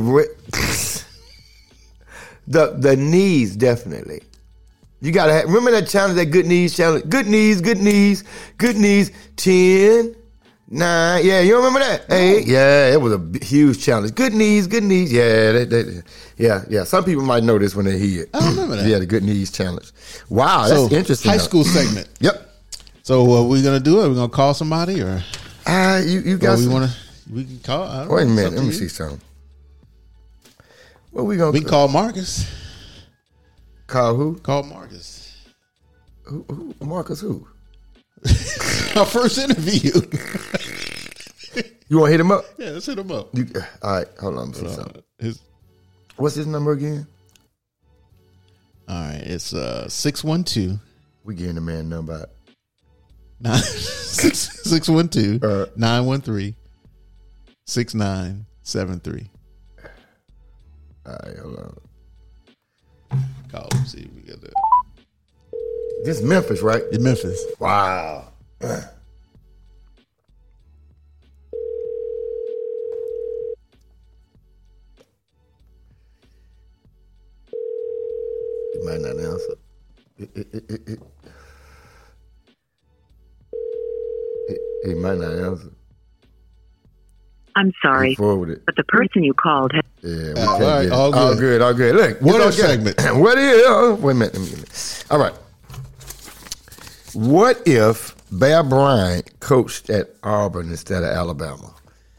the knees definitely. You gotta have, remember that challenge, that good knees challenge. Good knees, good knees, good knees. 10, 9. Yeah, you remember that? 8. Yeah, it was a huge challenge. Good knees, good knees. Yeah, yeah. Some people might know this when they hear it. I remember that. Yeah, the good knees challenge. Wow, that's interesting. High though. school segment. Yep. So what we gonna do? Are we gonna call somebody or? You got. We can call. I don't Wait a know, it's minute. up to Let me you. see something. What we gonna We can call Marcus. call who? Call Marcus. Who? Marcus who? Our first interview. You want to hit him up? Yeah, let's hit him up. All right, hold on. Let me see something. His, What's his number again? all right, it's 612 We getting the man number out. 612 913 6973. All right, hold on. Call him, see if we got that. This is Memphis, right? In Memphis. Wow. He might not answer. He might not answer. I'm sorry, Forward it. but the person you called has Yeah, we All can't right, get it. all All good. good, all good. Look, What you else know, segment? What is? Wait a minute. All right. What if Bear Bryant coached at Auburn instead of Alabama?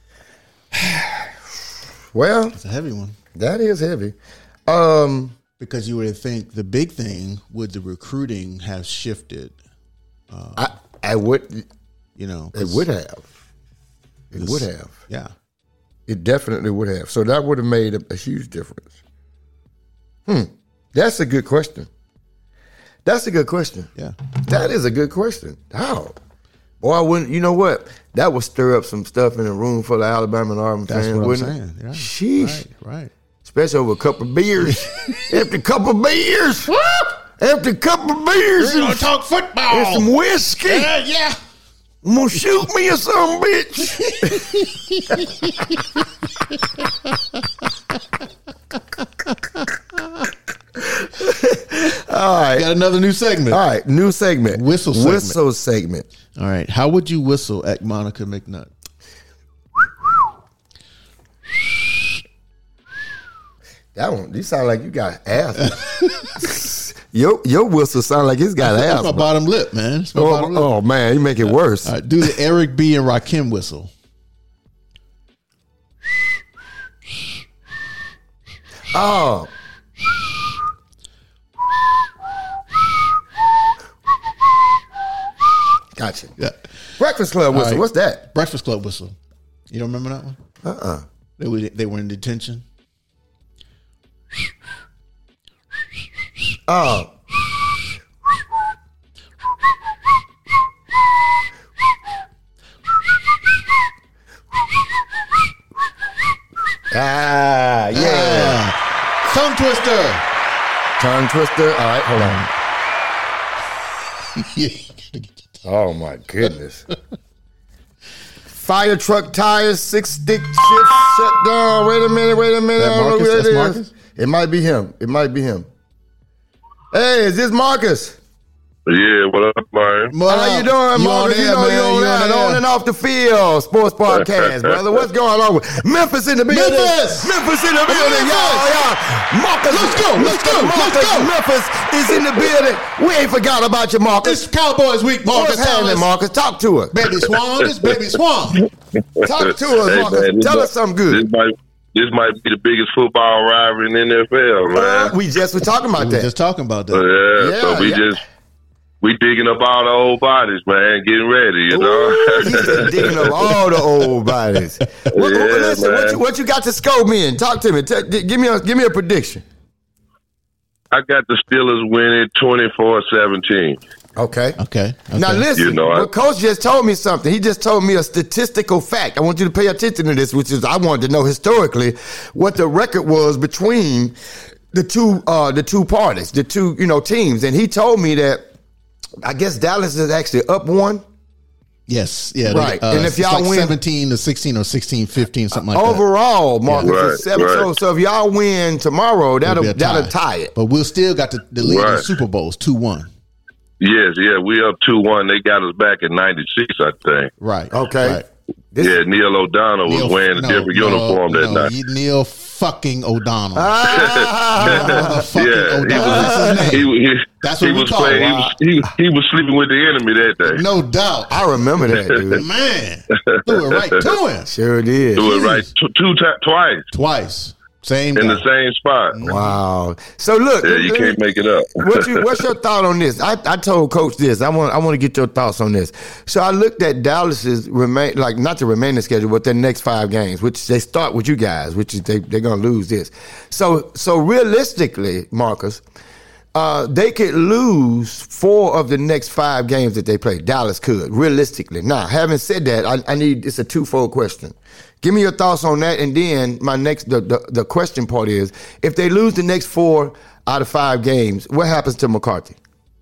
Well, It's a heavy one. that is heavy. Because you would think the big thing would the recruiting have shifted. I would. You know, It would have. It would have. Yeah. It definitely would have. So that would have made a huge difference. That's a good question. That's a good question. Yeah. That is a good question. How? Boy, I wouldn't. You know what? That would stir up some stuff in a room full of Alabama and Auburn That's fans, what I'm wouldn't saying. it? Yeah. Sheesh. Right. Especially over a couple of beers. After a couple of beers. After a couple of beers. We're gonna talk football. And some whiskey. Yeah. I'm gonna shoot me or some bitch. All right. Got another new segment. All right. New segment. Whistle segment. Whistle segment. All right. How would you whistle at Monica McNutt? That one, you sound like you got asthma. your whistle sound like it's got That's my asthma. bottom lip, man. It's my bottom lip. Oh man, you make it worse. All right, do the Eric B. and Rakim whistle. Oh. Gotcha. Yeah. Breakfast Club whistle. All right. What's that? Breakfast Club whistle. You don't remember that one? They were in detention. Oh. Yeah. Tongue twister. Tongue twister. All right, hold on. Yeah. Oh my goodness. Fire truck tires, 6-stick shift shut down. Wait a minute. I That don't know Marcus? who that That's is. Marcus? It might be him. Hey, is this Marcus? Yeah, what up, man? How you doing, Marcus? You know you on that, on and off the field, sports podcast, brother. What's going on with Memphis in the building? Memphis in the building, y'all. Marcus, Let's go. Memphis is in the building. We ain't forgot about you, Marcus. It's Cowboys week, Marcus. What's happening, Marcus? Talk to us. Baby Swan, it's Baby Swan. Talk to us, Marcus. man, Tell us something good. this might be the biggest football rivalry in the NFL, man. We just were talking about We were that. just talking about that. So we digging up all the old bodies, man. Getting ready, you know. Ooh, he's just digging up all the old bodies. Listen, man. what you got to scope me in? Talk to me. Give me a prediction. I got the Steelers winning 24-17. Okay. Now listen, You know, what Coach just told me something. He just told me a statistical fact. I want you to pay attention to this, which is I wanted to know historically what the record was between the two parties, the two teams, and he told me that I guess Dallas is actually up one. Yes, yeah, Right. And if it's y'all like win 17-16 or 16-15, something like that. overall, Marcus is 7. Right. So if y'all win tomorrow, It'll be a that'll tie it. But we'll still got the lead in Right. the Super Bowls 2-1. Yes, we up 2-1. They got us back in '96, I think. Right. Okay. Right. Neil O'Donnell was wearing a different uniform that night. Neil fucking O'Donnell. Ah, O'Donnell. That's what he we was call it. playing. Wow. He was sleeping with the enemy that day. No doubt. I remember that, dude. Man, threw it right to him. Sure did. Do it right twice Twice. Same in guy. the same spot. Wow. So look, Yeah, you can't make it up. what's your thought on this? I told Coach this. I want to get your thoughts on this. So I looked at Dallas's not the remaining schedule, but their next 5 games, which they start with you guys, which is they're gonna lose this. So realistically, Marcus, they could lose 4 of the next 5 games that they play. Dallas could, realistically. Now, having said that, I need it's a twofold question. Give me your thoughts on that, and then my next the question part is: if they lose the next 4 out of 5 games, what happens to McCarthy?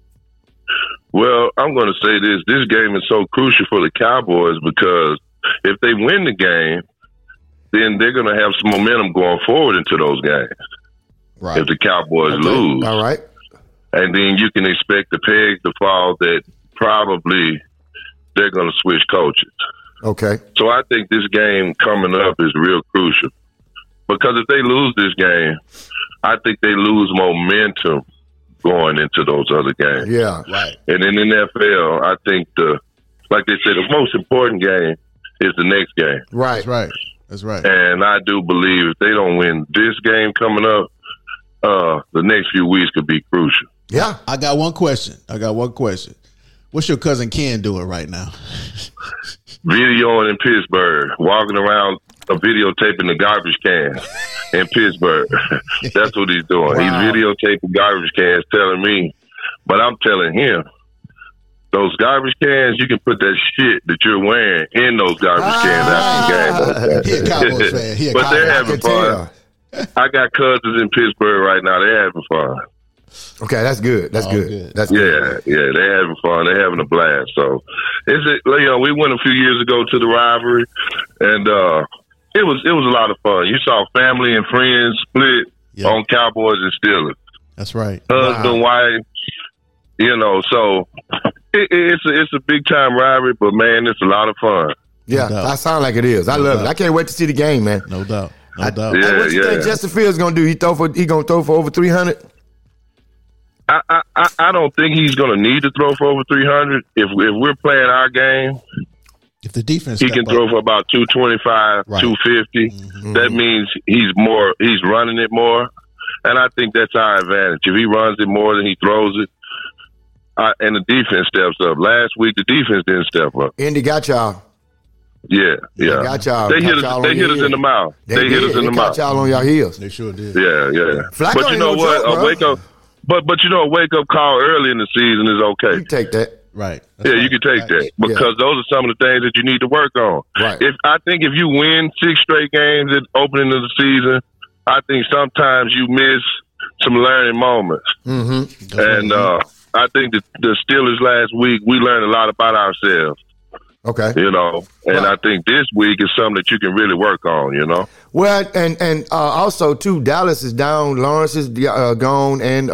Well, I'm going to say this. This game is so crucial for the Cowboys because if they win the game, then they're going to have some momentum going forward into those games. Right. If the Cowboys lose. All right. And then you can expect the pegs to fall that probably they're going to switch coaches. Okay. So I think this game coming up is real crucial. Because if they lose this game, I think they lose momentum going into those other games. Yeah. Right. And in the NFL, I think like they said, the most important game is the next game. Right. That's right. And I do believe if they don't win this game coming up, the next few weeks could be crucial. Yeah. I got one question. What's your cousin Ken doing right now? Videoing in Pittsburgh, walking around videotaping the garbage cans in Pittsburgh. That's what he's doing. Wow. He's videotaping garbage cans, telling me, but I'm telling him, those garbage cans, you can put that shit that you're wearing in those garbage cans after the game. He a Cowboys fan. But they're having fun. I got cousins in Pittsburgh right now. They're having fun. Okay, that's good. That's good. Good. That's good. Yeah, they're having fun. They're having a blast. So, we went a few years ago to the rivalry, and it was a lot of fun. You saw family and friends split on Cowboys and Steelers. That's right. Husband, wife. So it's a big time rivalry, but man, it's a lot of fun. Yeah, No doubt. that sounds like it is. I love it. I can't wait to see the game, man. No doubt. Yeah, Hey, what you think Justin Fields gonna do? He gonna throw for over 300? I don't think he's going to need to throw for over 300. If we're playing our game, If the defense, he can throw for about 225, Right. 250. Mm-hmm. That means he's running it more, and I think that's our advantage. If he runs it more than he throws it, and the defense steps up. Last week the defense didn't step up. Indy got y'all. Yeah. Got y'all. They Got hit y'all us. They on hit your us in the heels. mouth. They hit us in the They mouth. got y'all on your heels. They sure did. Yeah. Flacco But you ain't know no what? joke, bro. A wake up. But you know, a wake up call early in the season is okay. You take that. Right. That's Yeah, right. you can take that because those are some of the things that you need to work on. Right. I think if you win 6 straight games at the opening of the season, I think sometimes you miss some learning moments. Mm-hmm. And I think the Steelers last week, we learned a lot about ourselves. Okay. And I think this week is something that you can really work on. Well, and also too, Dallas is down, Lawrence is gone, and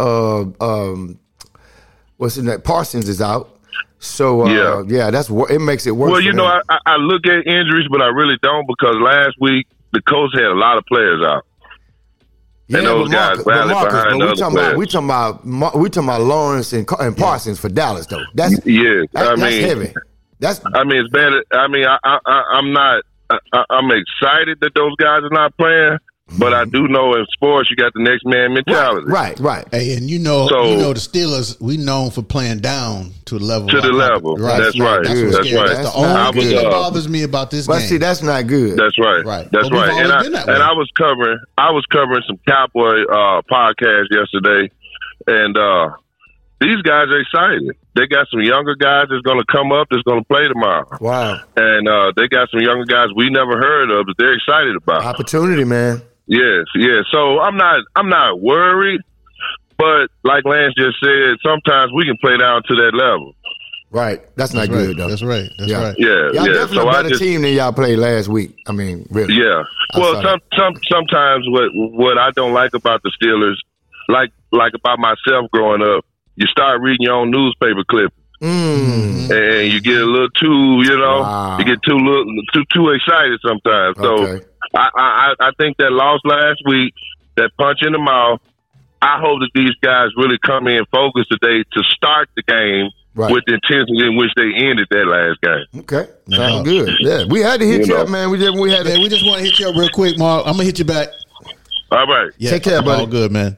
what's his name? Parsons is out. So it makes it worse. Well, for him. I look at injuries, but I really don't because last week the coach had a lot of players out. And those guys rallied behind the other players. We talking about Lawrence and Parsons for Dallas though. That's yes. that's heavy. It's bad. I'm I'm excited that those guys are not playing. But I do know in sports you got the next man mentality. Right. Hey, and you know the Steelers, we known for playing down to the level. Right. That's right. That's the only thing that bothers me about this game. But see, that's not good. That's right. That's right. And I was covering some Cowboy podcasts yesterday, and these guys are excited. They got some younger guys that's going to come up that's going to play tomorrow. Wow. And they got some younger guys we never heard of that they're excited about. Opportunity, man. Yes. So I'm not worried, but like Lance just said, sometimes we can play down to that level. Right. That's not good, though. That's right. Yeah. Y'all definitely a better team than y'all played last week. I mean, really. Yeah. Well, sometimes what I don't like about the Steelers, like about myself growing up, you start reading your own newspaper clippings. And you get a little too, you get too excited sometimes. Okay. So I think that loss last week, that punch in the mouth, I hope that these guys really come in focused today to start the game with the intensity in which they ended that last game. Okay. Sounds good. Yeah. We had to hit you up, man. We just want to hit you up real quick, Mark. I'm going to hit you back. All right. Yeah, take care, buddy. All good, man.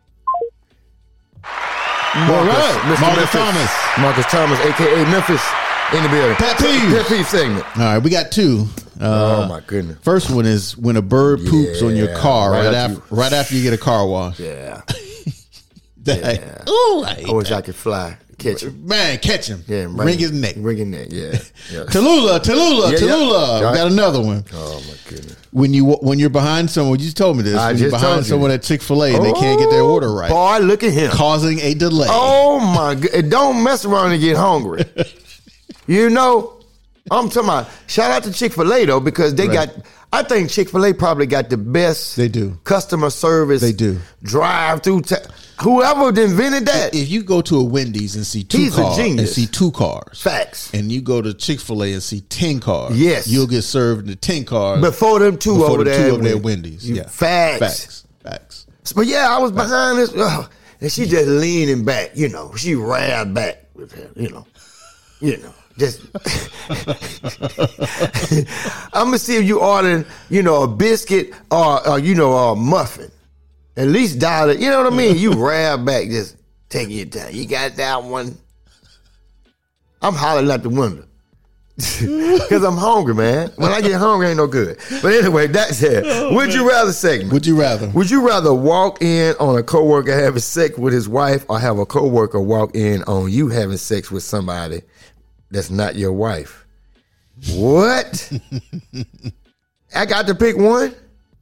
Marcus Thomas, a.k.a. Memphis, in the building. Pet peeve segment. All right, we got two. Oh, my goodness. First one is when a bird poops on your car right after you get a car wash. Yeah. Ooh, I wish I could fly. Catch him. Man, catch him. Yeah, wring his neck. Wring his neck, yeah. Tallulah. Yeah. We got another one. Oh, my goodness. When you're behind someone, you just told me this. When you're behind someone at Chick-fil-A and they can't get their order right. Boy, look at him. Causing a delay. Oh, my God. Don't mess around and get hungry. I'm talking about, shout out to Chick-fil-A, though, because they got, I think Chick-fil-A probably got the best customer service. They do. Drive-through. Whoever invented that. If you go to a Wendy's and see two cars. Facts. And you go to Chick-fil-A and see 10 cars. Yes. You'll get served the 10 cars. Before them two over there at Wendy's. Yeah. Facts. But yeah, I was behind this. And she just leaning back, She ran back with him, Just I'm gonna see if you ordering, a biscuit or a muffin. At least dial it. You know what I mean? You grab back, just take your time. You got that one. I'm hollering out the window because I'm hungry, man. When I get hungry, ain't no good. But anyway, that's it. Would you rather segment? Would you rather? Would you rather walk in on a coworker having sex with his wife, or have a coworker walk in on you having sex with somebody that's not your wife? What? I got to pick one?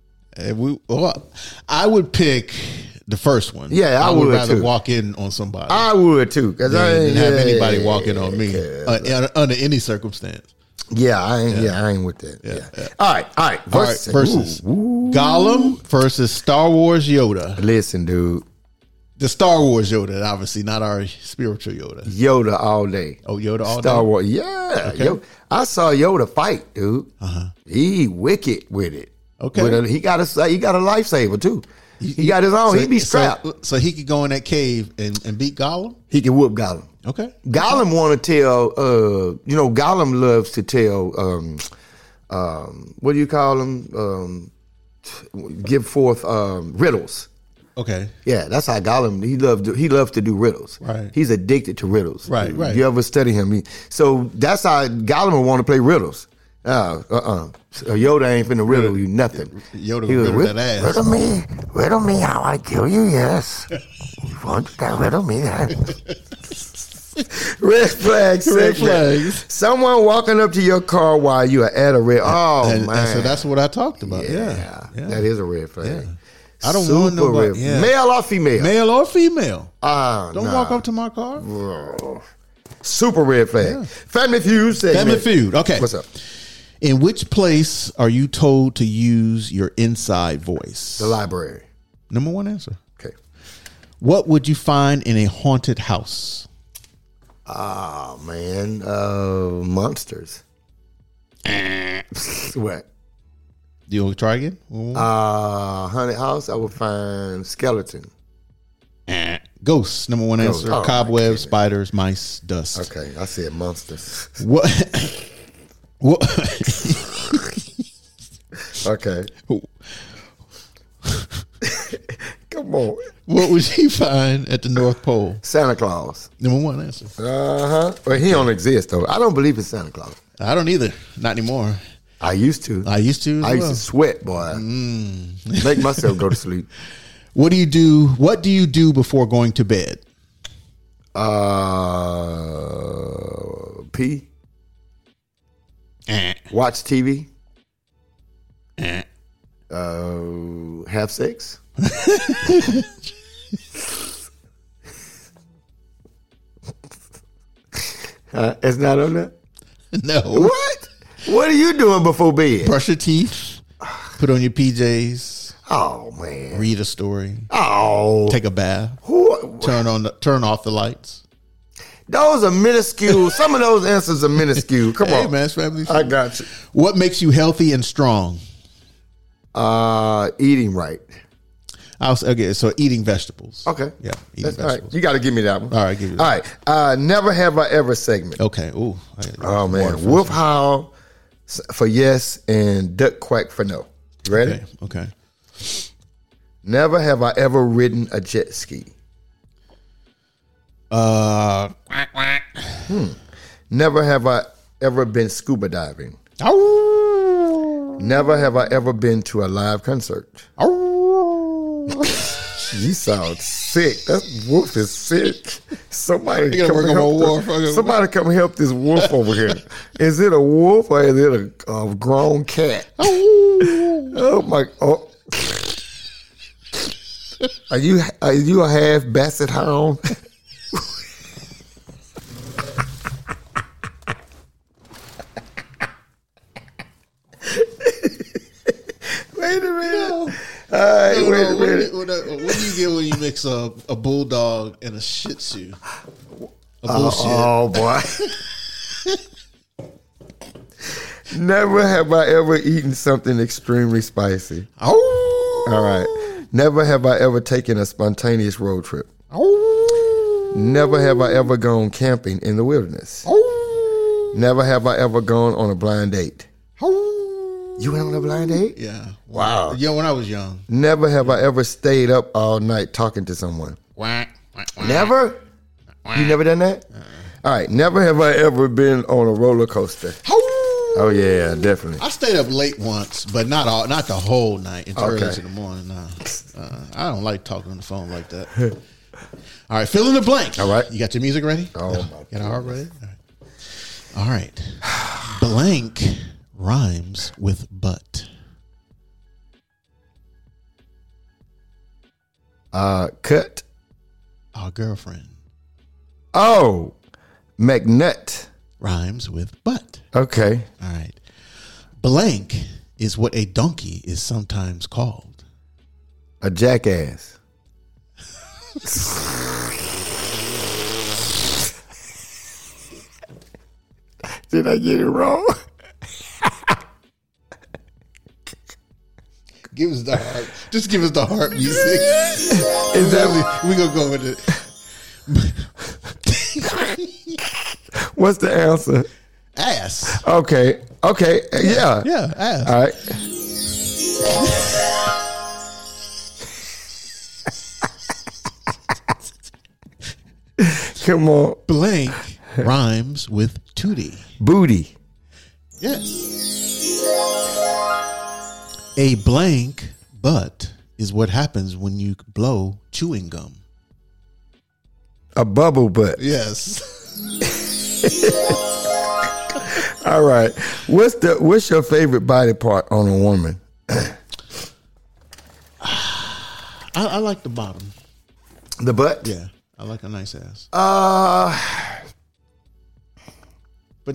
I would pick the first one. Yeah, I would would rather too. walk in on somebody. I would too, because I didn't ain't have anybody walk in on me under any circumstance. Yeah, I ain't with that. Yeah. All right. Versus Gollum versus Star Wars Yoda. Listen, dude. The Star Wars Yoda, obviously, not our spiritual Yoda. Yoda all day. Oh, Yoda all day? Star Wars, yeah. Okay. I saw Yoda fight, dude. He wicked with it. Okay. He got a lifesaver, too. He got his own. He be strapped. So he could go in that cave and beat Gollum? He can whoop Gollum. Okay. Gollum want to tell, Gollum loves to tell, what do you call them? Give forth riddles. Okay. Yeah, that's how Gollum, he loves to do riddles. Right. He's addicted to riddles. Right. You ever study him? So that's how Gollum would want to play riddles. Yoda ain't finna riddle you nothing. Yoda would riddle that ass. Riddle me how I kill you, yes. You want to riddle me that? Red flags. Red flags. Someone walking up to your car while you are at a red. Man. So that's what I talked about. Yeah. That is a red flag. Yeah. I don't want nobody. Yeah. Male or female? Male or female. Don't walk up to my car. Super red flag. Yeah. Family Feud segment. Family Feud. Okay. What's up? In which place are you told to use your inside voice? The library. Number one answer. Okay. What would you find in a haunted house? Oh, man. Monsters. What? You want to try again? Haunted house, I would find skeleton. Ghosts, number one answer. Oh, cobwebs, spiders, mice, dust. Okay, I said monsters. What? Okay. Come on. What would he find at the North Pole? Santa Claus. Number one answer. Well, he don't exist though. I don't believe in Santa Claus. I don't either. Not anymore. I used to. I used to. I used to sweat, boy. Make myself go to sleep. What do you do? What do you do before going to bed? Pee. Watch TV. Have sex. It's not on that. No. What? What are you doing before bed? Brush your teeth. Put on your PJs. Oh man. Read a story. Oh. Take a bath. Turn off the lights. Those are minuscule. Some of those answers are minuscule. Come on, man, it's family. I got you. What makes you healthy and strong? Eating right. Okay, so eating vegetables. Okay. Yeah, eating That's all vegetables. right. You got to give me that one. All right, give you All right. Never have I ever segment. Okay. Ooh. Oh man. Wolf howl for yes and duck quack for no. You ready? Okay. Never have I ever ridden a jet ski. Quack, quack. Never have I ever been scuba diving. Ow. Never have I ever been to a live concert. Ow. You sound sick. That wolf is sick. Somebody gotta work on my wolf. Somebody come help this wolf over here. Is it a wolf or is it a grown cat? Oh my! Oh. Are you a half basset hound? Wait a minute. No. All right, wait a What minute. do you get when you mix a bulldog and a Shih Tzu? A bullshit. Oh boy. Never have I ever eaten something extremely spicy. Oh. All right. Never have I ever taken a spontaneous road trip. Oh. Never have I ever gone camping in the wilderness. Oh. Never have I ever gone on a blind date. Oh. You went on a blind date? Yeah. Wow. Yeah, when I was young. Never have I ever stayed up all night talking to someone. Quack, quack, quack. Never? You never done that? All right. Never have I ever been on a roller coaster. Oh yeah, definitely. I stayed up late once, but not the whole night until early Okay. in the morning. Nah. I don't like talking on the phone like that. All right, fill in the blank. All right. You got your music ready? Oh, my Got our heart ready? All right. Blank rhymes with butt. Cut. Our girlfriend Oh, McNutt. rhymes with butt. Okay. All right. Blank is what a donkey is sometimes called. A jackass. Did I get it wrong? Give us the heart. Just give us the heart music. Is that We gonna go with it. what's the answer? Ass. Okay. Okay. Yeah. Yeah, ass. All right. Come on. Blank rhymes with tootie. Booty. Yes. A blank butt is what happens when you blow chewing gum. A bubble butt. Yes. All right. What's your favorite body part on a woman? I like the bottom. The butt? Yeah. I like a nice ass. But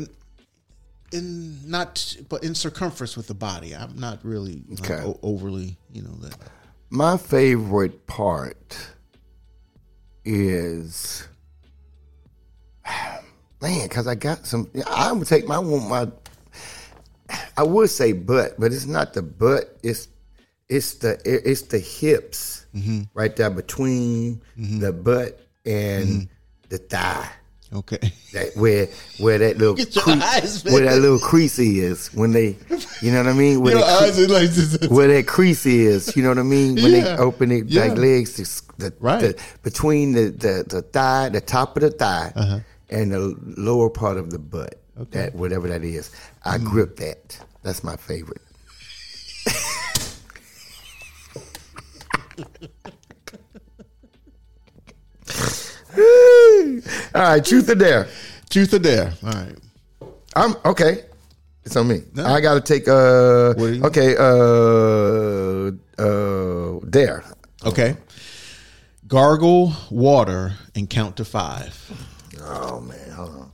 in circumference with the body. I'm not really Okay. overly, that. My favorite part is, man, because I got some. I would take my. I would say butt, but it's not the butt. It's the hips right there between the butt and the thigh. Okay. Where that little Get your eyes, man. where that little crease is when they, you know what I mean? Where Your that eyes are like this. where that crease is, you know what I mean? When they Yeah. open their Yeah. like legs, Right. between the thigh, the top of the thigh, and the lower part of the butt. Okay. That whatever that is, I grip that. That's my favorite. All right, truth or dare? Truth or dare? All right. I'm okay. It's on me. No. I gotta take are you- dare. Okay. Gargle water and count to 5. Oh man, hold on.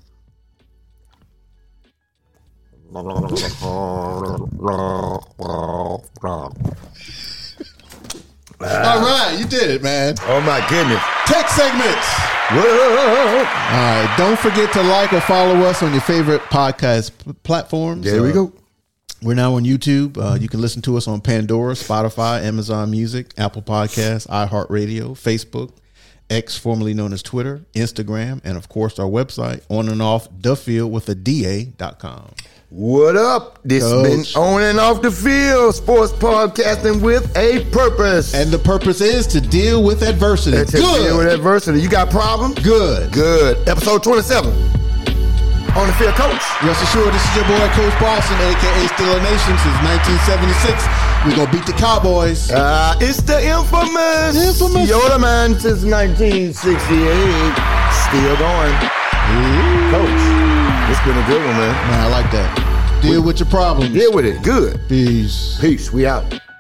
All right, you did it, man. Oh my goodness. Tech segments. Whoa. All right. Don't forget to like or follow us on your favorite podcast platforms. There we go. We're now on YouTube. You can listen to us on Pandora, Spotify, Amazon Music, Apple Podcasts, iHeartRadio, Facebook, X, formerly known as Twitter, Instagram, and of course our website, onandoffthefield.com. What up? This Coach. been On and Off the Field, sports podcasting with a purpose. And the purpose is to deal with adversity. And to deal with Good. adversity. You got problems? Good. Good. Episode 27. On the Field Coach. Rest assured, this is your boy, Coach Boston, a.k.a. Steeler Nation, since 1976. We're going to beat the Cowboys. It's the infamous Yoda Man since 1968. Still going. Coach, it's been a good one, man. Man, I like that. Deal with your problems. Deal with it. Good. Peace. Peace. We out.